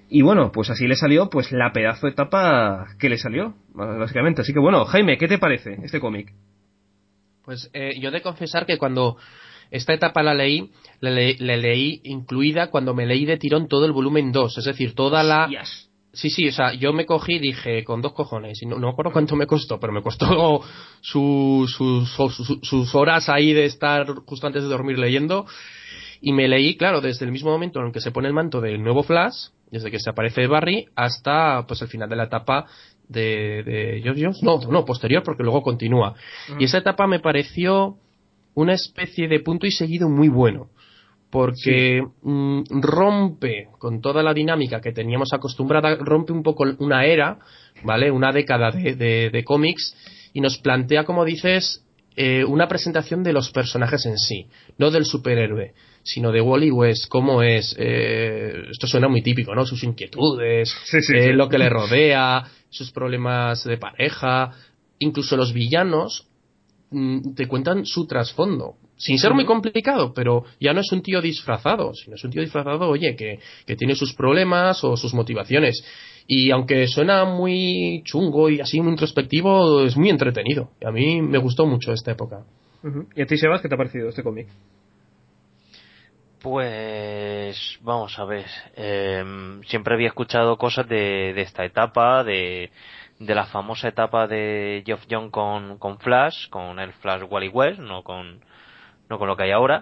Y bueno, pues así le salió pues la pedazo de etapa que le salió, básicamente. Así que bueno, Jaime, ¿qué te parece este cómic? Pues eh, yo he de confesar que cuando esta etapa la leí, la, le, la leí incluida cuando me leí de tirón todo el volumen dos, es decir, toda la... Hostias. Sí, sí, o sea, yo me cogí y dije, con dos cojones, y no, no me acuerdo cuánto me costó, pero me costó su, su, su, su, sus horas ahí de estar justo antes de dormir leyendo, y me leí, claro, desde el mismo momento en el que se pone el manto del nuevo Flash, desde que se aparece Barry, hasta pues el final de la etapa de, de Geoff Johns, no, no, posterior, porque luego continúa. Uh-huh. Y esa etapa me pareció una especie de punto y seguido muy bueno, porque sí. mmm, rompe con toda la dinámica que teníamos acostumbrada, rompe un poco una era, ¿vale? Una década de, de, de cómics, y nos plantea, como dices, eh, una presentación de los personajes en sí, no del superhéroe, sino de Wally West, cómo es, eh, esto suena muy típico, ¿no? Sus inquietudes, sí, sí, eh, sí. lo que le rodea, sus problemas de pareja, incluso los villanos mmm, te cuentan su trasfondo, sin ser muy complicado, pero ya no es un tío disfrazado, sino es un tío disfrazado, oye, que, que tiene sus problemas o sus motivaciones. Y aunque suena muy chungo y así muy introspectivo, es muy entretenido. Y a mí me gustó mucho esta época. Uh-huh. ¿Y a ti, Sebas, qué te ha parecido este cómic? Pues vamos a ver, eh, siempre había escuchado cosas de, de esta etapa, de, de la famosa etapa de Geoff Johns con, con Flash, con el Flash Wally West, no con no con lo que hay ahora.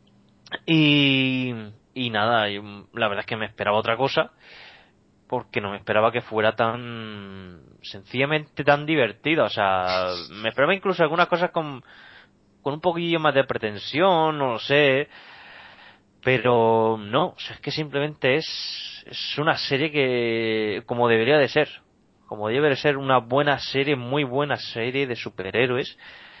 Y, y nada, la verdad es que me esperaba otra cosa, porque no me esperaba que fuera tan sencillamente tan divertido. O sea, me esperaba incluso algunas cosas con, con un poquillo más de pretensión, no lo sé. Pero no, o sea, es que simplemente es, es una serie que, como debería de ser, como debe de ser una buena serie, muy buena serie de superhéroes,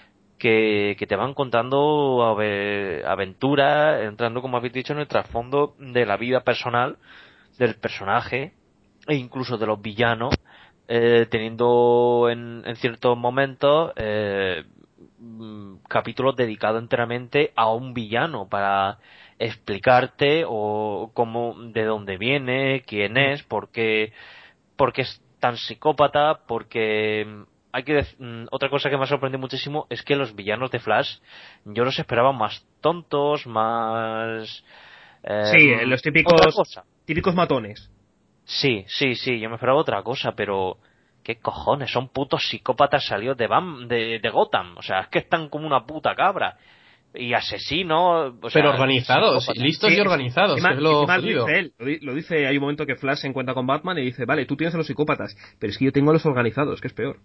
que, que te van contando aventuras, entrando, como habéis dicho, en el trasfondo de la vida personal del personaje, e incluso de los villanos, eh, teniendo en, en ciertos momentos eh, capítulos dedicados enteramente a un villano para explicarte o cómo, de dónde viene, quién es, por qué, por qué es tan psicópata, porque hay que dec- otra cosa que me ha sorprendido muchísimo es que los villanos de Flash yo los esperaba más tontos, más eh, sí, los típicos típicos matones. Sí, sí, sí, yo me esperaba otra cosa, pero ¿qué cojones? Son putos psicópatas salidos de, Bam, de, de Gotham. O sea, es que están como una puta cabra. Y asesinos, o sea, pero organizados, psicópatas. listos sí, y organizados, encima, que es lo encima lo jodido. dice él, lo, lo dice, hay un momento que Flash se encuentra con Batman y dice, vale, tú tienes a los psicópatas, pero es que yo tengo a los organizados, que es peor.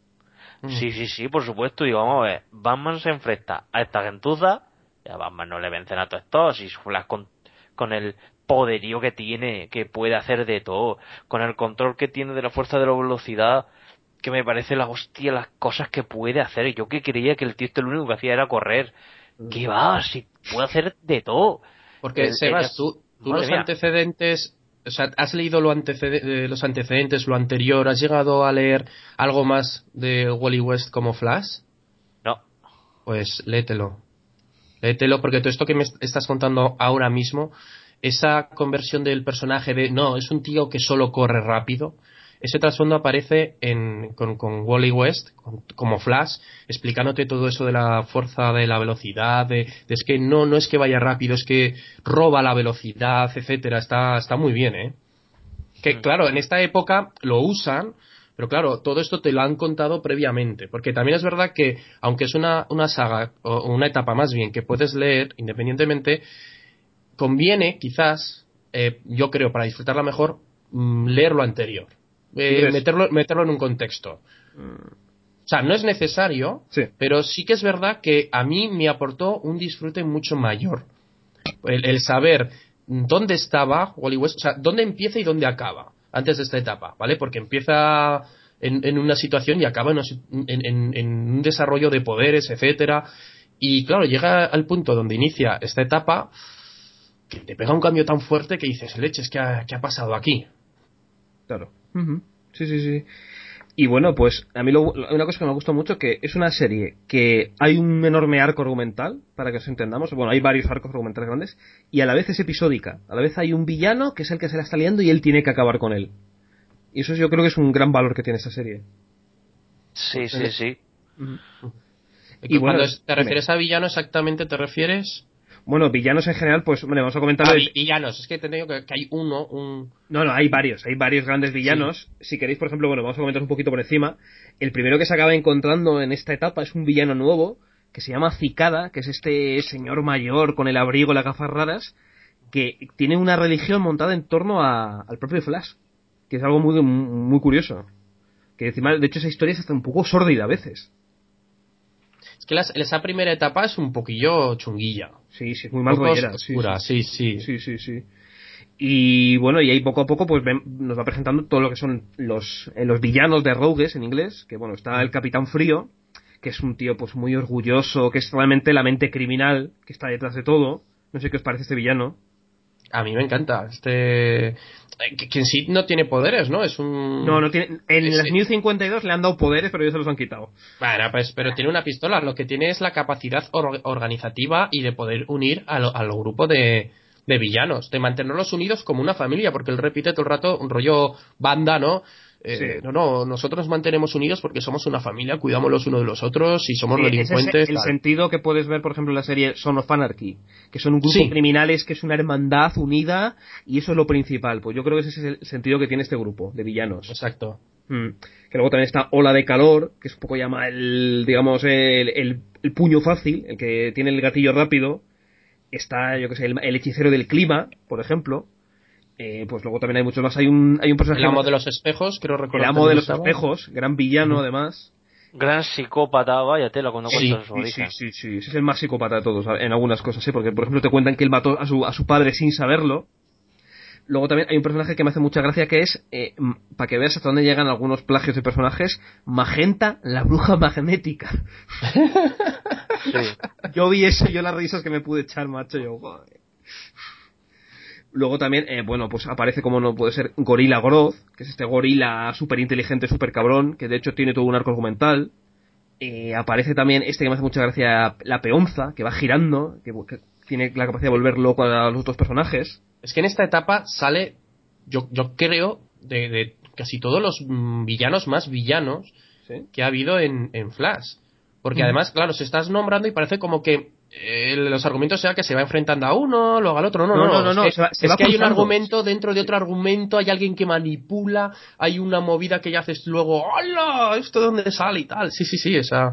Sí, sí, sí, por supuesto. Y vamos a ver, Batman se enfrenta a esta gentuza, y a Batman no le vencen a todos estos, y Flash con, con el poderío que tiene, que puede hacer de todo, con el control que tiene de la fuerza de la velocidad, que me parece la hostia las cosas que puede hacer. Yo que creía que el tío este lo único que hacía era correr. ¿Qué va? Si puede hacer de todo. Porque, El, Sebas, el, tú, tú madre los mía. antecedentes, o sea, ¿has leído lo antecede, los antecedentes, lo anterior? ¿Has llegado a leer algo más de Wally West como Flash? No. Pues léetelo. Léetelo, porque todo esto que me estás contando ahora mismo, esa conversión del personaje de, no, es un tío que solo corre rápido, ese trasfondo aparece en, con, con Wally West, con, como Flash, explicándote todo eso de la fuerza de la velocidad, de, de es que no, no es que vaya rápido, es que roba la velocidad, etcétera. Está, está muy bien, ¿eh? Que claro, en esta época lo usan, pero claro, todo esto te lo han contado previamente, porque también es verdad que, aunque es una, una saga, o una etapa más bien, que puedes leer independientemente, conviene, quizás, eh, yo creo, para disfrutarla mejor, mmm, leer lo anterior, eh, meterlo, meterlo en un contexto. O sea, no es necesario, sí. pero sí que es verdad que a mí me aportó un disfrute mucho mayor. El, el saber dónde estaba Wally West, o sea, dónde empieza y dónde acaba antes de esta etapa, ¿vale? Porque empieza en, en una situación y acaba en, en, en, en un desarrollo de poderes, etcétera. Y claro, llega al punto donde inicia esta etapa que te pega un cambio tan fuerte que dices, leches, ¿qué ha, qué ha pasado aquí? Claro. Uh-huh. Sí, sí, sí. Y bueno, pues a mí lo, una cosa que me gusta mucho que es una serie que hay un enorme arco argumental, para que os entendamos. Bueno, hay varios arcos argumentales grandes y a la vez es episódica. A la vez hay un villano que es el que se la está liando y él tiene que acabar con él. Y eso yo creo que es un gran valor que tiene esta serie. Sí, sí, sí. Y, y cuando bueno, te refieres dime. a villano, exactamente te refieres... Bueno, villanos en general, pues bueno, vamos a comentar... Ah, el... villanos, es que te digo que, que hay uno, un... No, no, hay varios, hay varios grandes villanos. Sí. Si queréis, por ejemplo, bueno, vamos a comentar un poquito por encima. El primero que se acaba encontrando en esta etapa es un villano nuevo, que se llama Cicada, que es este señor mayor con el abrigo y las gafas raras, que tiene una religión montada en torno a, al propio Flash, que es algo muy, muy curioso. Que encima, de hecho, esa historia es hasta un poco sórdida a veces. Es que las, esa primera etapa es un poquillo chunguilla. Sí, sí, muy mal rollera. Oscura, sí sí. sí, sí, sí, sí. Y bueno, y ahí poco a poco pues ven, nos va presentando todo lo que son los, eh, los villanos de Rogues en inglés, que bueno, está el Capitán Frío, que es un tío pues muy orgulloso, que es realmente la mente criminal que está detrás de todo. No sé qué os parece este villano. A mí me encanta. Este... Que en sí no tiene poderes, ¿no? Es un... No, no tiene... En es... las New cincuenta y dos le han dado poderes, pero ya se los han quitado. Bueno, pues, pero tiene una pistola. Lo que tiene es la capacidad or- organizativa y de poder unir al, al grupo de, de villanos. De mantenerlos unidos como una familia, porque él repite todo el rato un rollo banda, ¿no? Eh, sí. No, no, nosotros nos mantenemos unidos porque somos una familia, cuidamos los unos de los otros y somos sí, delincuentes. Ese es el tal. Sentido que puedes ver, por ejemplo, en la serie Son of Anarchy, que son un grupo sí. criminales, que es una hermandad unida y eso es lo principal. Pues yo creo que ese es el sentido que tiene este grupo de villanos. Exacto. Mm. Que luego también está Ola de Calor, que es un poco llama el, digamos, el, el, el puño fácil, el que tiene el gatillo rápido. Está, yo que sé, el, el hechicero del clima, por ejemplo. Eh, pues luego también hay muchos más. Hay un, hay un personaje. El amo de los espejos, creo recordar. El amo de los estaba. espejos, gran villano uh-huh. además. Gran psicópata, vaya tela, cuando sí, cuentas su sí, origen. Sí, sí, sí, ese es el más psicópata de todos, en algunas cosas, ¿sí? Porque, por ejemplo, te cuentan que él mató a su, a su padre sin saberlo. Luego también hay un personaje que me hace mucha gracia que es, eh, para que veas hasta dónde llegan algunos plagios de personajes, Magenta, la bruja magnética. Sí. Yo vi eso y yo las risas que me pude echar, macho, yo, joder. Luego también, eh, bueno, pues aparece como no puede ser Gorilla Grodd, que es este gorila súper inteligente, súper cabrón, que de hecho tiene todo un arco argumental. Eh, aparece también este que me hace mucha gracia, la peonza, que va girando, que, que tiene la capacidad de volver loco a los otros personajes. Es que en esta etapa sale, yo, yo creo, de, de casi todos los villanos más villanos ¿sí? que ha habido en, en Flash. Porque mm. además, claro, se estás nombrando y parece como que Eh, los argumentos sea que se va enfrentando a uno, luego al otro. No, no, no. no, no, no es que, se va, se es va que hay un argumento dentro de otro argumento, hay alguien que manipula, hay una movida que ya haces luego, ¡hola! ¿Esto de dónde sale y tal? Sí, sí, sí, esa.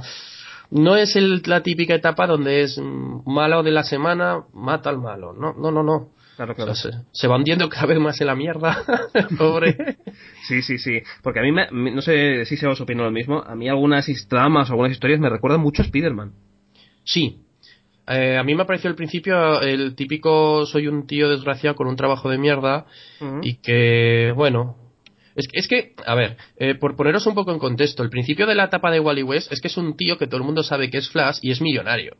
No es el, la típica etapa donde es malo de la semana, mata al malo. No, no, no, no. Claro, claro. O sea, se, se va hundiendo cada vez más en la mierda. Pobre. Sí, sí, sí. Porque a mí, me, no sé si se os opina lo mismo, a mí algunas tramas o algunas historias me recuerdan mucho a Spider-Man. Sí. Eh, a mí me pareció al principio el típico soy un tío desgraciado con un trabajo de mierda uh-huh. y que, bueno, es, es que, a ver, eh, por poneros un poco en contexto, el principio de la etapa de Wally West es que es un tío que todo el mundo sabe que es Flash y es millonario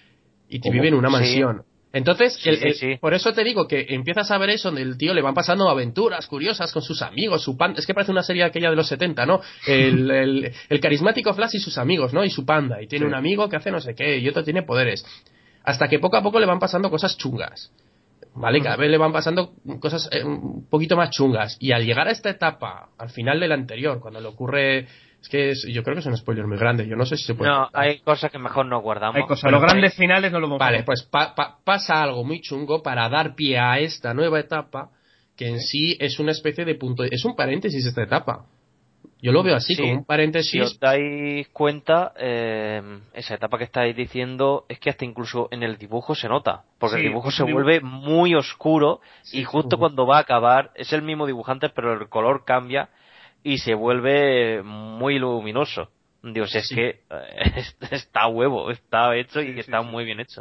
y te vive en una mansión. Sí. Entonces, sí, el, el, sí, sí. por eso te digo que empiezas a ver eso donde el tío le van pasando aventuras curiosas con sus amigos, su panda. Es que parece una serie aquella de los setenta, ¿no? El, el, el carismático Flash y sus amigos, ¿no? Y su panda. Y tiene sí. un amigo que hace no sé qué y otro tiene poderes. Hasta que poco a poco le van pasando cosas chungas. ¿Vale? Cada vez le van pasando cosas eh, un poquito más chungas. Y al llegar a esta etapa, al final del anterior, cuando le ocurre... Es que es, yo creo que es un spoiler muy grande. Yo no sé si se puede... No, contar. Hay cosas que mejor no guardamos. Hay cosas, los grandes hay... finales no lo vamos Vale, a pues pa, pa, pasa algo muy chungo para dar pie a esta nueva etapa, que en sí, sí es una especie de punto... Es un paréntesis esta etapa. Yo lo veo así, sí, como un paréntesis. Si os dais cuenta, eh, esa etapa que estáis diciendo es que hasta incluso en el dibujo se nota, porque sí, el dibujo se dibujo. vuelve muy oscuro sí, y justo uh-huh. cuando va a acabar es el mismo dibujante, pero el color cambia y se vuelve muy luminoso. Digo, si es sí. que eh, está a huevo, está hecho y sí, está sí, muy bien hecho.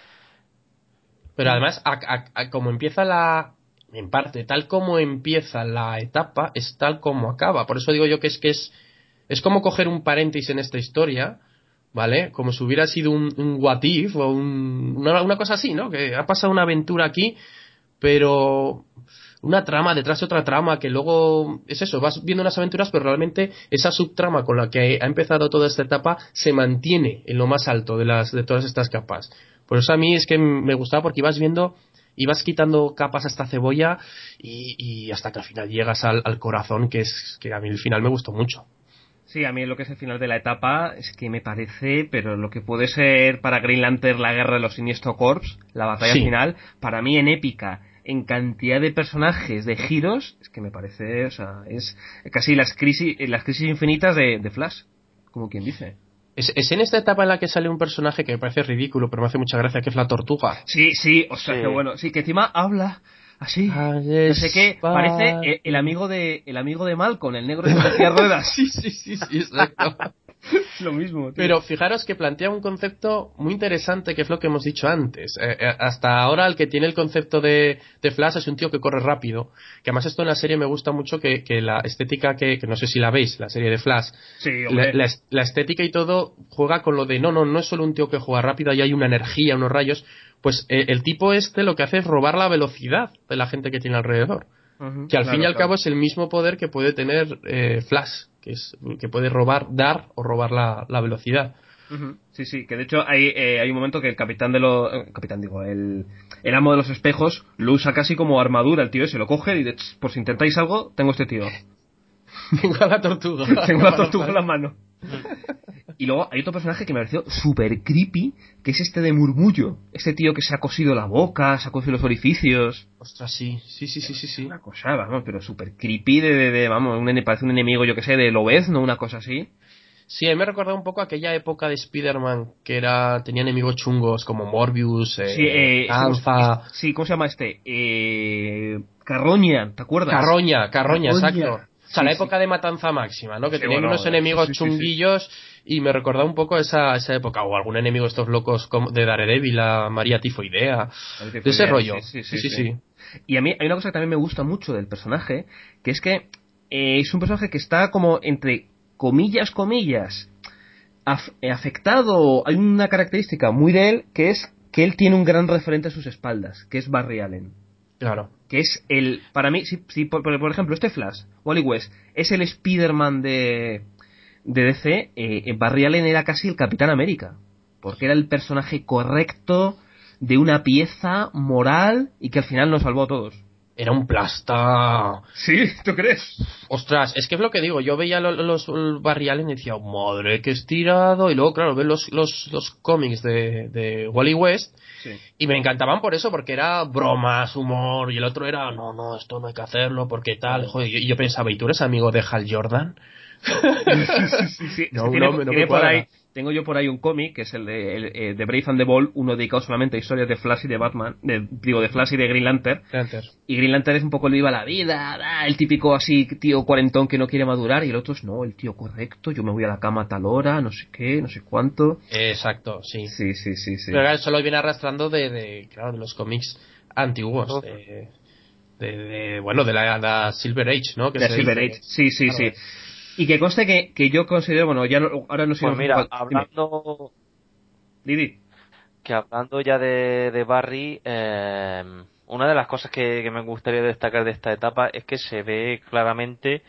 Pero además, a, a, a, como empieza la... En parte, tal como empieza la etapa es tal como acaba. Por eso digo yo que es que es es como coger un paréntesis en esta historia, ¿vale? Como si hubiera sido un, un what if o un, una, una cosa así, ¿no? Que ha pasado una aventura aquí, pero una trama detrás de otra trama que luego es eso, vas viendo unas aventuras, pero realmente esa subtrama con la que ha empezado toda esta etapa se mantiene en lo más alto de las de todas estas capas. Por eso a mí es que me gustaba, porque ibas viendo, ibas quitando capas a esta cebolla y, y hasta que al final llegas al, al corazón, que es que a mí el final me gustó mucho. Sí, a mí lo que es el final de la etapa es que me parece, pero lo que puede ser para Green Lantern la guerra de los Siniestro Corps, la batalla Sí. final, para mí en épica, en cantidad de personajes, de giros, es que me parece, o sea, es casi las crisis, las crisis infinitas de, de Flash, como quien dice. Es, es en esta etapa en la que sale un personaje que me parece ridículo, pero me hace mucha gracia, que es la Tortuga. Sí, sí, o sea, Sí. qué bueno. Sí, que encima habla así, Ah, no yes, sé qué, bye. parece el, el amigo de el amigo de Malcolm, el negro de las ruedas. Sí, sí, sí, sí, exacto. Lo mismo, tío. Pero fijaros que plantea un concepto muy interesante, que es lo que hemos dicho antes. Eh, eh, hasta ahora el que tiene el concepto de, de Flash es un tío que corre rápido. Que además esto en la serie me gusta mucho, que, que la estética, que, que no sé si la veis, la serie de Flash, Sí, la, hombre. la, la estética y todo juega con lo de no, no, no es solo un tío que juega rápido, ahí hay una energía, unos rayos. Pues eh, el tipo este lo que hace es robar la velocidad de la gente que tiene alrededor. Ujú, Que al claro, fin y al claro. cabo es el mismo poder que puede tener eh, Flash, que es que puede robar, dar o robar la, la velocidad. Ujú, sí, sí, que de hecho hay, eh, hay un momento que el capitán de los... Eh, capitán, digo, el, el amo de los espejos lo usa casi como armadura, el tío ese lo coge y dice, por si intentáis algo, tengo este tío. Tengo a la tortuga. Tengo la tortuga en la mano. Y luego hay otro personaje que me pareció súper creepy, que es este de Murmullo. Este tío que se ha cosido la boca, se ha cosido los orificios. Ostras, sí, sí, sí, sí, sí, sí. Una cosa, vamos, pero súper creepy de, de, de, vamos, un, ene- parece un enemigo, yo que sé, de Lobezno, una cosa así. Sí, a mí me recordaba un poco aquella época de Spider-Man, que era tenía enemigos chungos como Morbius, Sí, eh, eh, este, ¿cómo, Anza, es- sí, ¿cómo se llama este? Eh, Carroña, ¿te acuerdas? Carroña, Carroña, exacto. O sea, Sí, la sí. época de Matanza Máxima, ¿no? Que Sí, tenían bueno, unos eh, enemigos sí, sí, sí, sí. chunguillos y me recordaba un poco esa, esa época. O algún enemigo de estos locos como de Daredevil, la María Tifoidea, Parece de ese fue- rollo. Sí, sí, Sí, sí, sí, sí. sí. Y a mí hay una cosa que también me gusta mucho del personaje, que es que eh, es un personaje que está como entre comillas, comillas, af- eh, afectado. Hay una característica muy de él, que es que él tiene un gran referente a sus espaldas, que es Barry Allen. Claro. Que es el, para mí, si, si por, por ejemplo este Flash, Wally West, es el Spider-Man de, de D C, eh, Barry Allen era casi el Capitán América, porque era el personaje correcto de una pieza moral y que al final nos salvó a todos. Era un plasta. ¿Sí? ¿Tú crees? Ostras, es que es lo que digo. Yo veía los, los, los Barry Allen y decía, oh, madre, qué estirado. Y luego, claro, ves los, los, los cómics de, de Wally West Sí. y me encantaban por eso, porque era bromas, humor. Y el otro era, no, no, esto no hay que hacerlo, porque tal. Joder, y yo pensaba, ¿y tú eres amigo de Hal Jordan? sí, sí, sí. Es No, que tiene, no, no tiene me por cuadra. ahí, tengo yo por ahí un cómic que es el de, el, eh, de Brave and the Bold, uno dedicado solamente a historias de Flash y de Batman, de, digo, de Flash y de Green Lantern. Antes. Y Green Lantern es un poco el viva la vida, ah, el típico así tío cuarentón que no quiere madurar, y el otro es no, el tío correcto, yo me voy a la cama a tal hora, no sé qué, no sé cuánto. Exacto, sí. Sí, sí, sí, sí. Pero claro, eso lo viene arrastrando de, de, claro, de los cómics antiguos. De, de, de, bueno, de la, la Silver Age, ¿no? Que De se Silver dice. Age, sí, sí, Claro. sí. Y que conste que, que yo considero, bueno, ya no, ahora no sé Pues un mira, poco... Dime, hablando Didi. que hablando ya de, de Barry, eh, una de las cosas que, que me gustaría destacar de esta etapa es que se ve claramente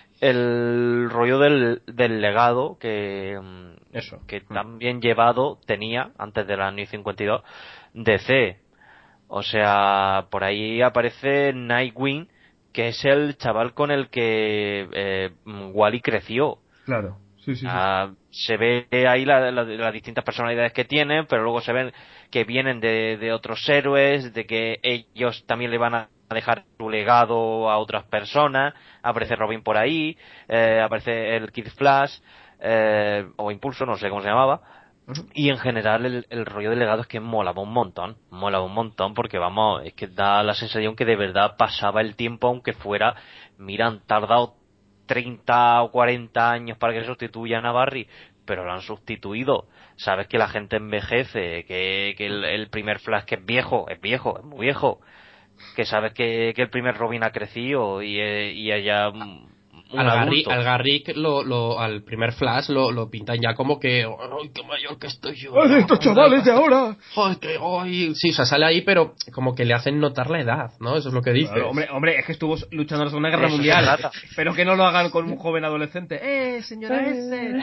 el rollo del, del legado que, mm, Eso. que tan bien llevado tenía antes del año cincuenta y dos D C. O sea, por ahí aparece Nightwing, que es el chaval con el que eh, Wally creció. Claro, sí, sí, sí. Ah, se ve ahí la- la- las distintas personalidades que tienen, pero luego se ven que vienen de, de otros héroes, de que ellos también le van a dejar su legado a otras personas. Aparece Robin por ahí, eh, aparece el Kid Flash, eh, o Impulso, no sé cómo se llamaba. Ujú. Y en general el, el rollo del legado es que molaba un montón, molaba un montón porque vamos, es que da la sensación que de verdad pasaba el tiempo aunque fuera, mira, han tardado treinta o cuarenta años para que sustituyan a Barry, pero lo han sustituido. Sabes que la gente envejece, que, que el, el primer Flash que es viejo, es viejo, es muy viejo, que sabes que, que el primer Robin ha crecido y, eh, y haya mm, un al, Garrick, adulto. al Garrick lo, lo, al primer Flash lo, lo pintan ya como que ¡ay, qué mayor que estoy yo! ¡Ay, estos chavales de ahora! ¡Ay, que ay! Sí, o sea, sale ahí, pero como que le hacen notar la edad, ¿no? Eso es lo que dices. Claro, hombre, hombre, es que estuvo luchando en la Segunda Guerra Eso se Mundial. trata. Espero que no lo hagan con un joven adolescente. ¡Eh, señora S!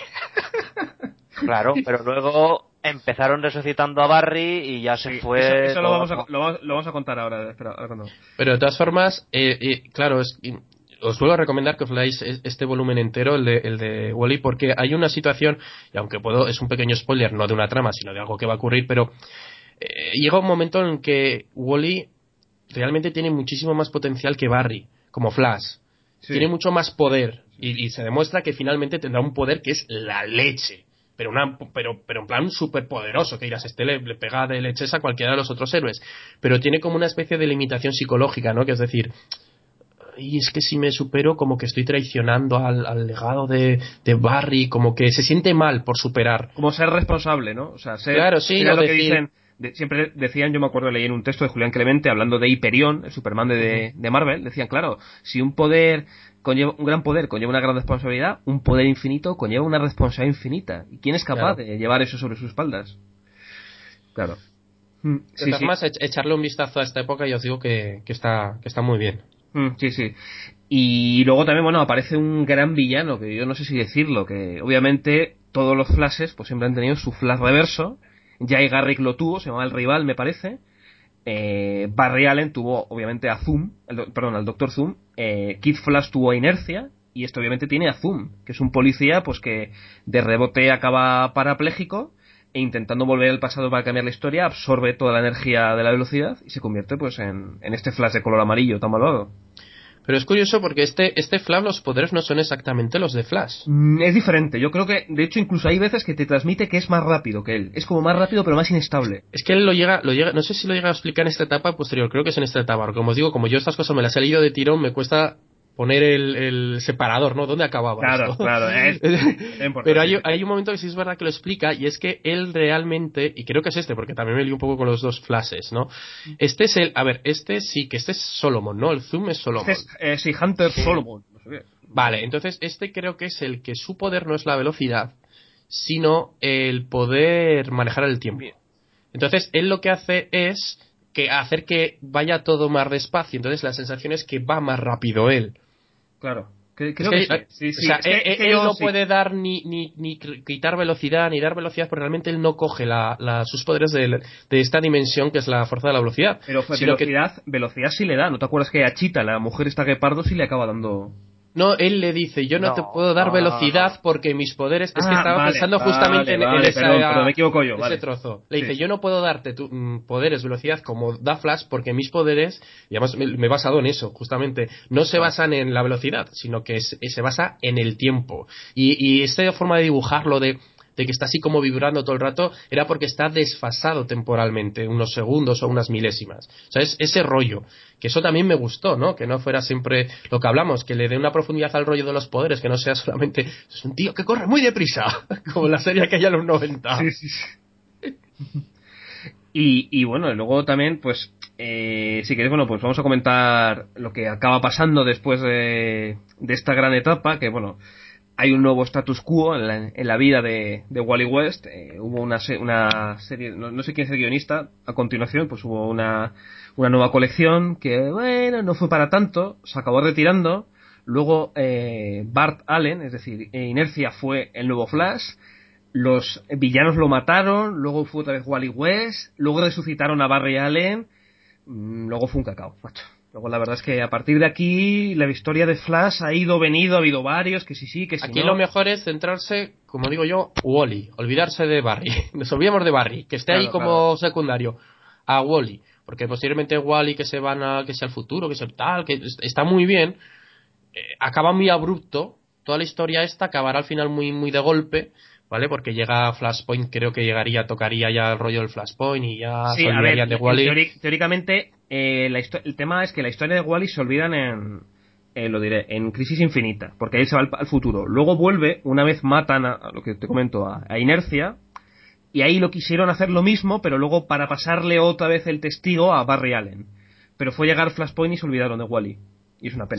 Claro, pero luego empezaron resucitando a Barry y ya se Sí, fue... eso, eso lo, todo- vamos a, lo, vamos, lo vamos a contar ahora. Espera, ahora cuando... Pero de todas formas, eh, eh, claro, es, os vuelvo a recomendar que os leáis este volumen entero, el de, el de Wall-E, porque hay una situación, y aunque puedo, es un pequeño spoiler, no de una trama, sino de algo que va a ocurrir, pero eh, llega un momento en que Wall-E realmente tiene muchísimo más potencial que Barry, como Flash. Sí. Tiene mucho más poder, y, y se demuestra que finalmente tendrá un poder que es la leche. Pero, una, pero, pero en plan súper poderoso, que dirás, este le, le pega de leches a cualquiera de los otros héroes. Pero tiene como una especie de limitación psicológica, ¿no? Que es decir, y es que si me supero, como que estoy traicionando al, al legado de, de Barry, como que se siente mal por superar. Como ser responsable, ¿no? O sea, ser... Claro, sí, mira no lo que decir- dicen... de- siempre decían, yo me acuerdo, leí en un texto de Julián Clemente hablando de Hyperion, el Superman de, de, de Marvel, decían, claro, si un poder conlleva, un gran poder conlleva una gran responsabilidad, un poder infinito conlleva una responsabilidad infinita. ¿Y quién es capaz Claro. de llevar eso sobre sus espaldas? Claro. Mm, De sí, todas sí. formas, ech- echarle un vistazo a esta época y os digo que, que, está, que está muy bien. Mm, sí, sí. Y luego también, bueno, aparece un gran villano, que yo no sé si decirlo, que obviamente todos los flashes pues siempre han tenido su flash reverso. Jay Garrick lo tuvo, se llamaba el rival, me parece. Eh, Barry Allen tuvo, obviamente, a Zoom, el do- perdón, al Doctor Zoom. Eh, Kid Flash tuvo a Inercia. Y esto obviamente tiene a Zoom, que es un policía pues que de rebote acaba parapléjico e intentando volver al pasado para cambiar la historia, absorbe toda la energía de la velocidad y se convierte pues en, en este Flash de color amarillo tan malvado. Pero es curioso porque este, este Flash, los poderes no son exactamente los de Flash. Mm, Es diferente, yo creo que, de hecho, incluso hay veces que te transmite que es más rápido que él. Es como más rápido, pero más inestable. Es que él lo llega, lo llega, no sé si lo llega a explicar en esta etapa posterior, creo que es en esta etapa, porque como os digo, como yo estas cosas me las he leído de tirón, me cuesta poner el, el separador, ¿no? ¿Dónde acababa Claro, esto? claro, es, es importante. Pero hay, hay un momento que sí es verdad que lo explica, y es que él realmente, y creo que es este, porque también me lío un poco con los dos flashes, ¿no? Este es el, a ver, este sí, que este es Solomon, ¿no? El Zoom es Solomon. Este es, eh, sí, Hunter Solomon. No sé qué. Vale, entonces este creo que es el que su poder no es la velocidad, sino el poder manejar el tiempo. Entonces él lo que hace es que hacer que vaya todo más despacio, entonces la sensación es que va más rápido él. Claro. Que- Creo Es que, que, sí. Sí, sí. o sea, es que- él, es que él yo no sí. puede dar ni, ni, ni quitar velocidad, ni dar velocidad, porque realmente él no coge la, la, sus poderes de, de esta dimensión que es la fuerza de la velocidad. Pero fue sino que- velocidad, velocidad sí le da. ¿No te acuerdas que a Chita, la mujer esta guepardo, sí le acaba dando... No, él le dice, yo no, No, te puedo dar no, velocidad no, no. porque mis poderes... es que Ah, estaba vale, pensando vale, justamente en, en vale, esa, perdón, perdón, me equivoco yo, ese vale. trozo. Le dice, Sí. yo no puedo darte tu, mm, poderes, velocidad como da Flash porque mis poderes, y además me, me he basado en eso, justamente, no se Ah. basan en la velocidad, sino que es- se basa en el tiempo. Y, y esta forma de dibujarlo de... de que está así como vibrando todo el rato, era porque está desfasado temporalmente, unos segundos o unas milésimas. O sea, es ese rollo, que eso también me gustó, ¿no? Que no fuera siempre lo que hablamos, que le dé una profundidad al rollo de los poderes, que no sea solamente, es un tío que corre muy deprisa, como la serie que hay en los noventa. Sí, sí, sí. Y, y bueno, y luego también, pues, eh, si queréis, bueno, pues vamos a comentar lo que acaba pasando después de, de esta gran etapa, que bueno, hay un nuevo status quo en la, en la vida de, de Wally West. Eh, hubo una, se- una serie, no, no sé quién es el guionista, a continuación, pues hubo una, una nueva colección que, bueno, no fue para tanto, se acabó retirando. Luego, eh, Bart Allen, es decir, eh, Inercia fue el nuevo Flash. Los villanos lo mataron, luego fue otra vez Wally West, luego resucitaron a Barry Allen, mm, luego fue un cacao, macho. Luego la verdad es que a partir de aquí la historia de Flash ha ido, venido, ha habido varios, que sí, sí, que sí. Aquí no. lo mejor es centrarse, como digo yo, Wally, olvidarse de Barry. Nos olvidamos de Barry, que esté Claro, ahí como claro. secundario, a Wally, porque posteriormente Wally que se van a, que sea el futuro, que sea tal, que es- está muy bien, eh, acaba muy abrupto, toda la historia esta acabará al final muy, muy de golpe, ¿vale? Porque llega Flashpoint, creo que llegaría, tocaría ya el rollo del Flashpoint y ya Sí, se a ver, olvidarían de en Wally. teori- teóricamente eh, la histo- el tema es que la historia de Wally se olvidan en, eh, lo diré, en Crisis Infinita, porque ahí se va al, al futuro. Luego vuelve, una vez matan a, a lo que te comento, a, a Inercia, y ahí lo quisieron hacer lo mismo, pero luego para pasarle otra vez el testigo a Barry Allen. Pero fue llegar Flashpoint y se olvidaron de Wally. Y es una pena. Sí.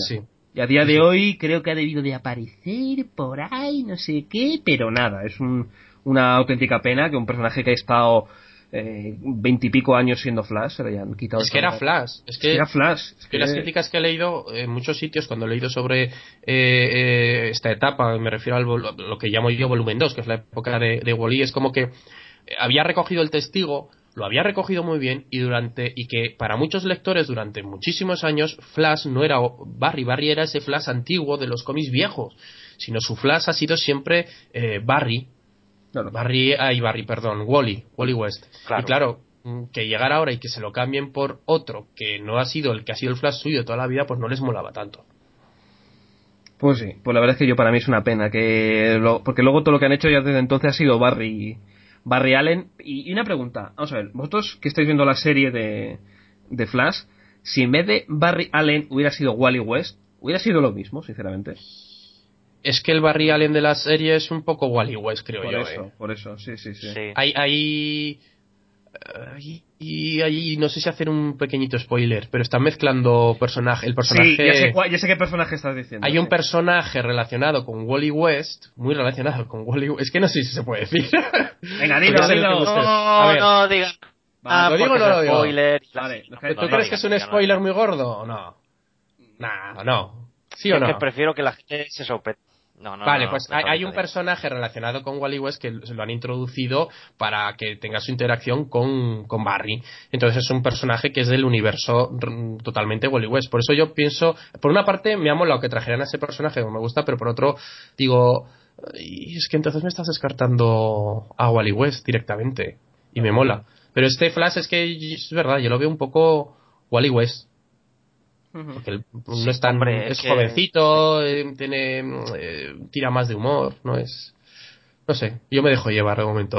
Y a día Sí, de sí. hoy creo que ha debido de aparecer por ahí, no sé qué, pero nada, es un, una auténtica pena que un personaje que ha estado veintipico años siendo Flash se le hayan quitado. Es que era Flash. Es que, era Flash. Es que que las críticas que he leído en muchos sitios, cuando he leído sobre eh, eh, esta etapa, me refiero a lo que llamo yo volumen dos, que es la época de, de Wall-E, es como que había recogido el testigo, lo había recogido muy bien, y durante y que para muchos lectores durante muchísimos años Flash no era Barry, Barry era ese Flash antiguo de los cómics viejos, sino su Flash ha sido siempre eh, Barry, claro. Barry, ay Barry, perdón, Wally, Wally West. Claro. Y claro, que llegara ahora y que se lo cambien por otro que no ha sido el que ha sido el Flash suyo toda la vida, pues no les molaba tanto. Pues sí, pues la verdad es que yo para mí es una pena que lo, porque luego todo lo que han hecho ya desde entonces ha sido Barry Barry Allen. Y, y una pregunta, vamos a ver, vosotros que estáis viendo la serie de, de Flash, si en vez de Barry Allen hubiera sido Wally West, hubiera sido lo mismo, sinceramente. Es que el Barry Allen de la serie es un poco Wally West, creo por yo. eso, eh. por eso, sí, sí, sí. Sí. Hay, hay, hay- y ahí no sé si hacer un pequeñito spoiler, pero están mezclando personaje, el personaje. Sí, ya sé, cuál- ya sé qué personaje estás diciendo. Hay un sí. personaje relacionado con Wally West, muy relacionado con Wally West. Es que no sé si se puede decir. Venga, dilo, Porque sé lo que dilo. guste. No, A ver, no digas. Va, ¿lo digo porque o no es lo digo? spoiler. Vale, No, ¿tú ¿Tú no, no crees que digas, es un no digas, no spoiler digas. muy gordo o no? Nah, no. ¿Sí Si o es que no? prefiero que la gente se sorprenda. No, no, Vale, no, no, pues no, hay, deja, hay deja, un deja. personaje relacionado con Wally West que se lo han introducido para que tenga su interacción con, con Barry. Entonces es un personaje que es del universo mm, totalmente Wally West. Por eso yo pienso, por una parte me ha molado que trajeran a ese personaje, me gusta, pero por otro digo, y es que entonces me estás descartando a Wally West directamente. Y me mola. Pero este Flash es que es verdad, yo lo veo un poco Wally West. Ujú. Porque él no Sí, es tan hombre, es es que- jovencito, eh, tiene eh, tira más de humor, no es no sé, yo me dejo llevar de momento.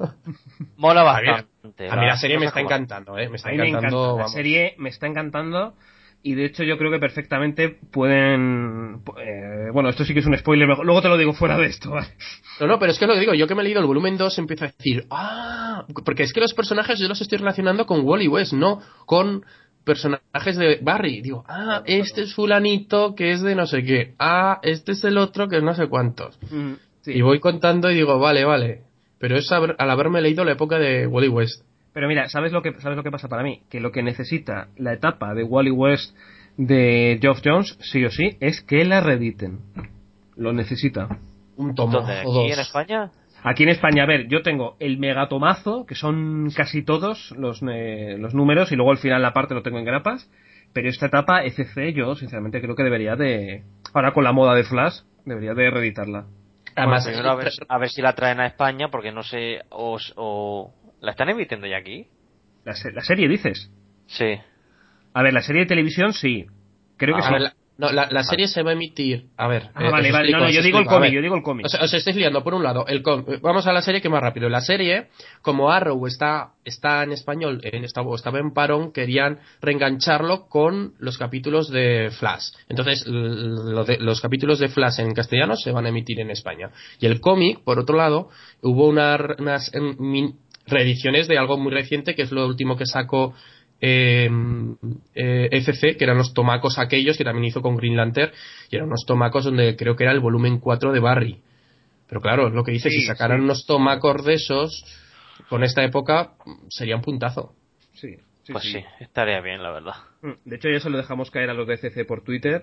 Mola a mí, bastante. a mí la las serie me cosas está como- encantando, eh, me está A mí me encantando, encanta, la vamos. serie me está encantando y de hecho yo creo que perfectamente pueden... eh, bueno, esto sí que es un spoiler, mejor- luego te lo digo fuera de esto, ¿vale? No, no, pero es que lo que digo, yo que me he leído el volumen dos empiezo a decir, ah, porque es que los personajes yo los estoy relacionando con Wally West, no con personajes de Barry. Digo, ah, Claro, este claro. es fulanito que es de no sé qué, ah, este es el otro que es no sé cuántos. Mm, sí. Y voy contando y digo, vale, vale. Pero es haber- al haberme leído la época de Wally West. Pero mira, ¿sabes lo que sabes lo que pasa para mí? Que lo que necesita la etapa de Wally West de Geoff Jones, sí o sí, es que la reediten. Lo necesita. Un tomo ¿Dónde? o ¿Aquí dos. en España? Aquí en España, a ver, yo tengo el megatomazo, que son casi todos los, eh, los números, y luego al final la parte lo tengo en grapas, pero esta etapa F C yo sinceramente creo que debería de... Ahora con la moda de Flash, debería de reeditarla. Además, Bueno, primero a ver, eh, a ver si la traen a España, porque no sé, o, o ¿la están emitiendo ya aquí? La, se- la serie, dices. Sí. A ver, la serie de televisión sí. Creo que Ah, a sí. ver, la, no, la, la serie se va a emitir. A ver, Ah, eh, vale, os vale. explico, No, no, os yo digo el explico. A cómic, ver, yo digo el cómic. Os, os estáis liando, por un lado, el com- vamos a la serie que más rápido. La serie, como Arrow está, está en español, en, estaba, estaba en parón, querían reengancharlo con los capítulos de Flash. Entonces, l- lo de- los capítulos de Flash en castellano se van a emitir en España. Y el cómic, por otro lado, hubo una- unas em, min- reediciones de algo muy reciente, que es lo último que sacó eh, eh, F C, que eran los tomacos aquellos que también hizo con Green Lantern, y eran unos tomacos donde creo que era el volumen cuatro de Barry. Pero claro, es lo que dice, Sí, si sacaran sí. unos tomacos de esos con esta época, sería un puntazo. Sí, sí, Pues sí. sí, estaría bien, la verdad. De hecho, ya se lo dejamos caer a los de C C por Twitter.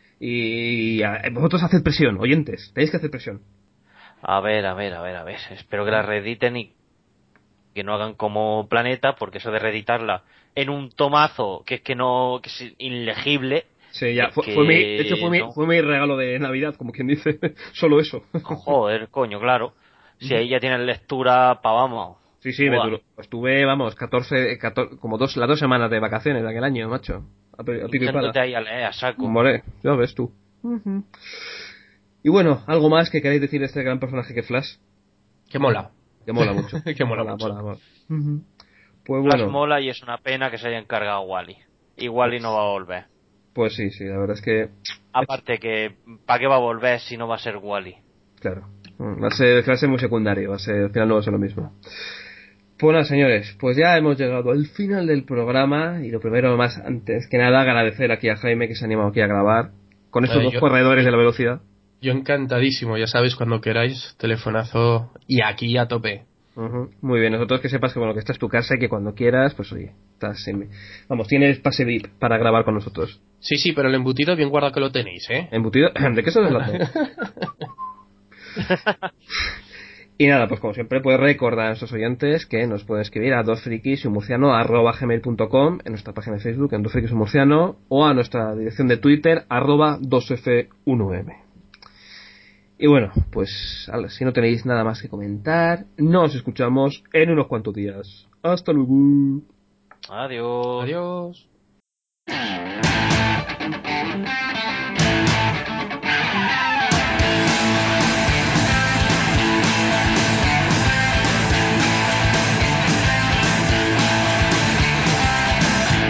Y a- vosotros haced presión, oyentes. Tenéis que hacer presión. A ver, a ver, a ver, a ver. Espero que la reediten y que no hagan como Planeta, porque eso de reeditarla en un tomazo que es que no, que es ilegible. Sí, ya. es Fue, que fue mi, de hecho, fue mi, no. fue mi regalo de Navidad, como quien dice. Solo eso. Joder, coño, claro. Si ahí ya tienes lectura pa' vamos. Sí, sí, me Buah. duró. Estuve, vamos, catorce, catorce como dos, las dos semanas de vacaciones de aquel año, macho. A, pi- a pico y pala. Yéndote ahí a leer a saco. More, ya ves tú. Y bueno, algo más que queréis decir de este gran personaje que es Flash, Que mola. que mola mucho. Que mola mucho. mola, mola. Pues Flash bueno, mola y es una pena que se haya encargado Wally. Y Wally no va a volver. pues sí, sí, la verdad es que, Aparte que, ¿para qué va a volver si no va a ser Wally? claro, va a ser, va a ser muy secundario, va a ser, al final no va a ser lo mismo. Pues nada, señores, pues ya hemos llegado al final del programa y lo primero, más antes que nada, agradecer aquí a Jaime que se ha animado aquí a grabar con esos Eh, dos yo- corredores de la velocidad. Yo encantadísimo, ya sabéis, cuando queráis, telefonazo y aquí a tope. Ujú. Muy bien, nosotros que sepas que bueno, que esta es tu casa y que cuando quieras, pues oye, estás en... vamos, tienes pase V I P para grabar con nosotros. Sí, sí, pero el embutido bien guardado que lo tenéis, ¿eh? Embutido, ¿de qué estás hablando? Y nada, pues como siempre, puedes recordar a nuestros oyentes que nos pueden escribir a dosfrikisymurciano arroba gmail punto com, en nuestra página de Facebook en dosfrikisymurciano, o a nuestra dirección de Twitter arroba dos f uno m. Y bueno, pues ala, si no tenéis nada más que comentar, nos escuchamos en unos cuantos días. Hasta luego. Adiós. Adiós.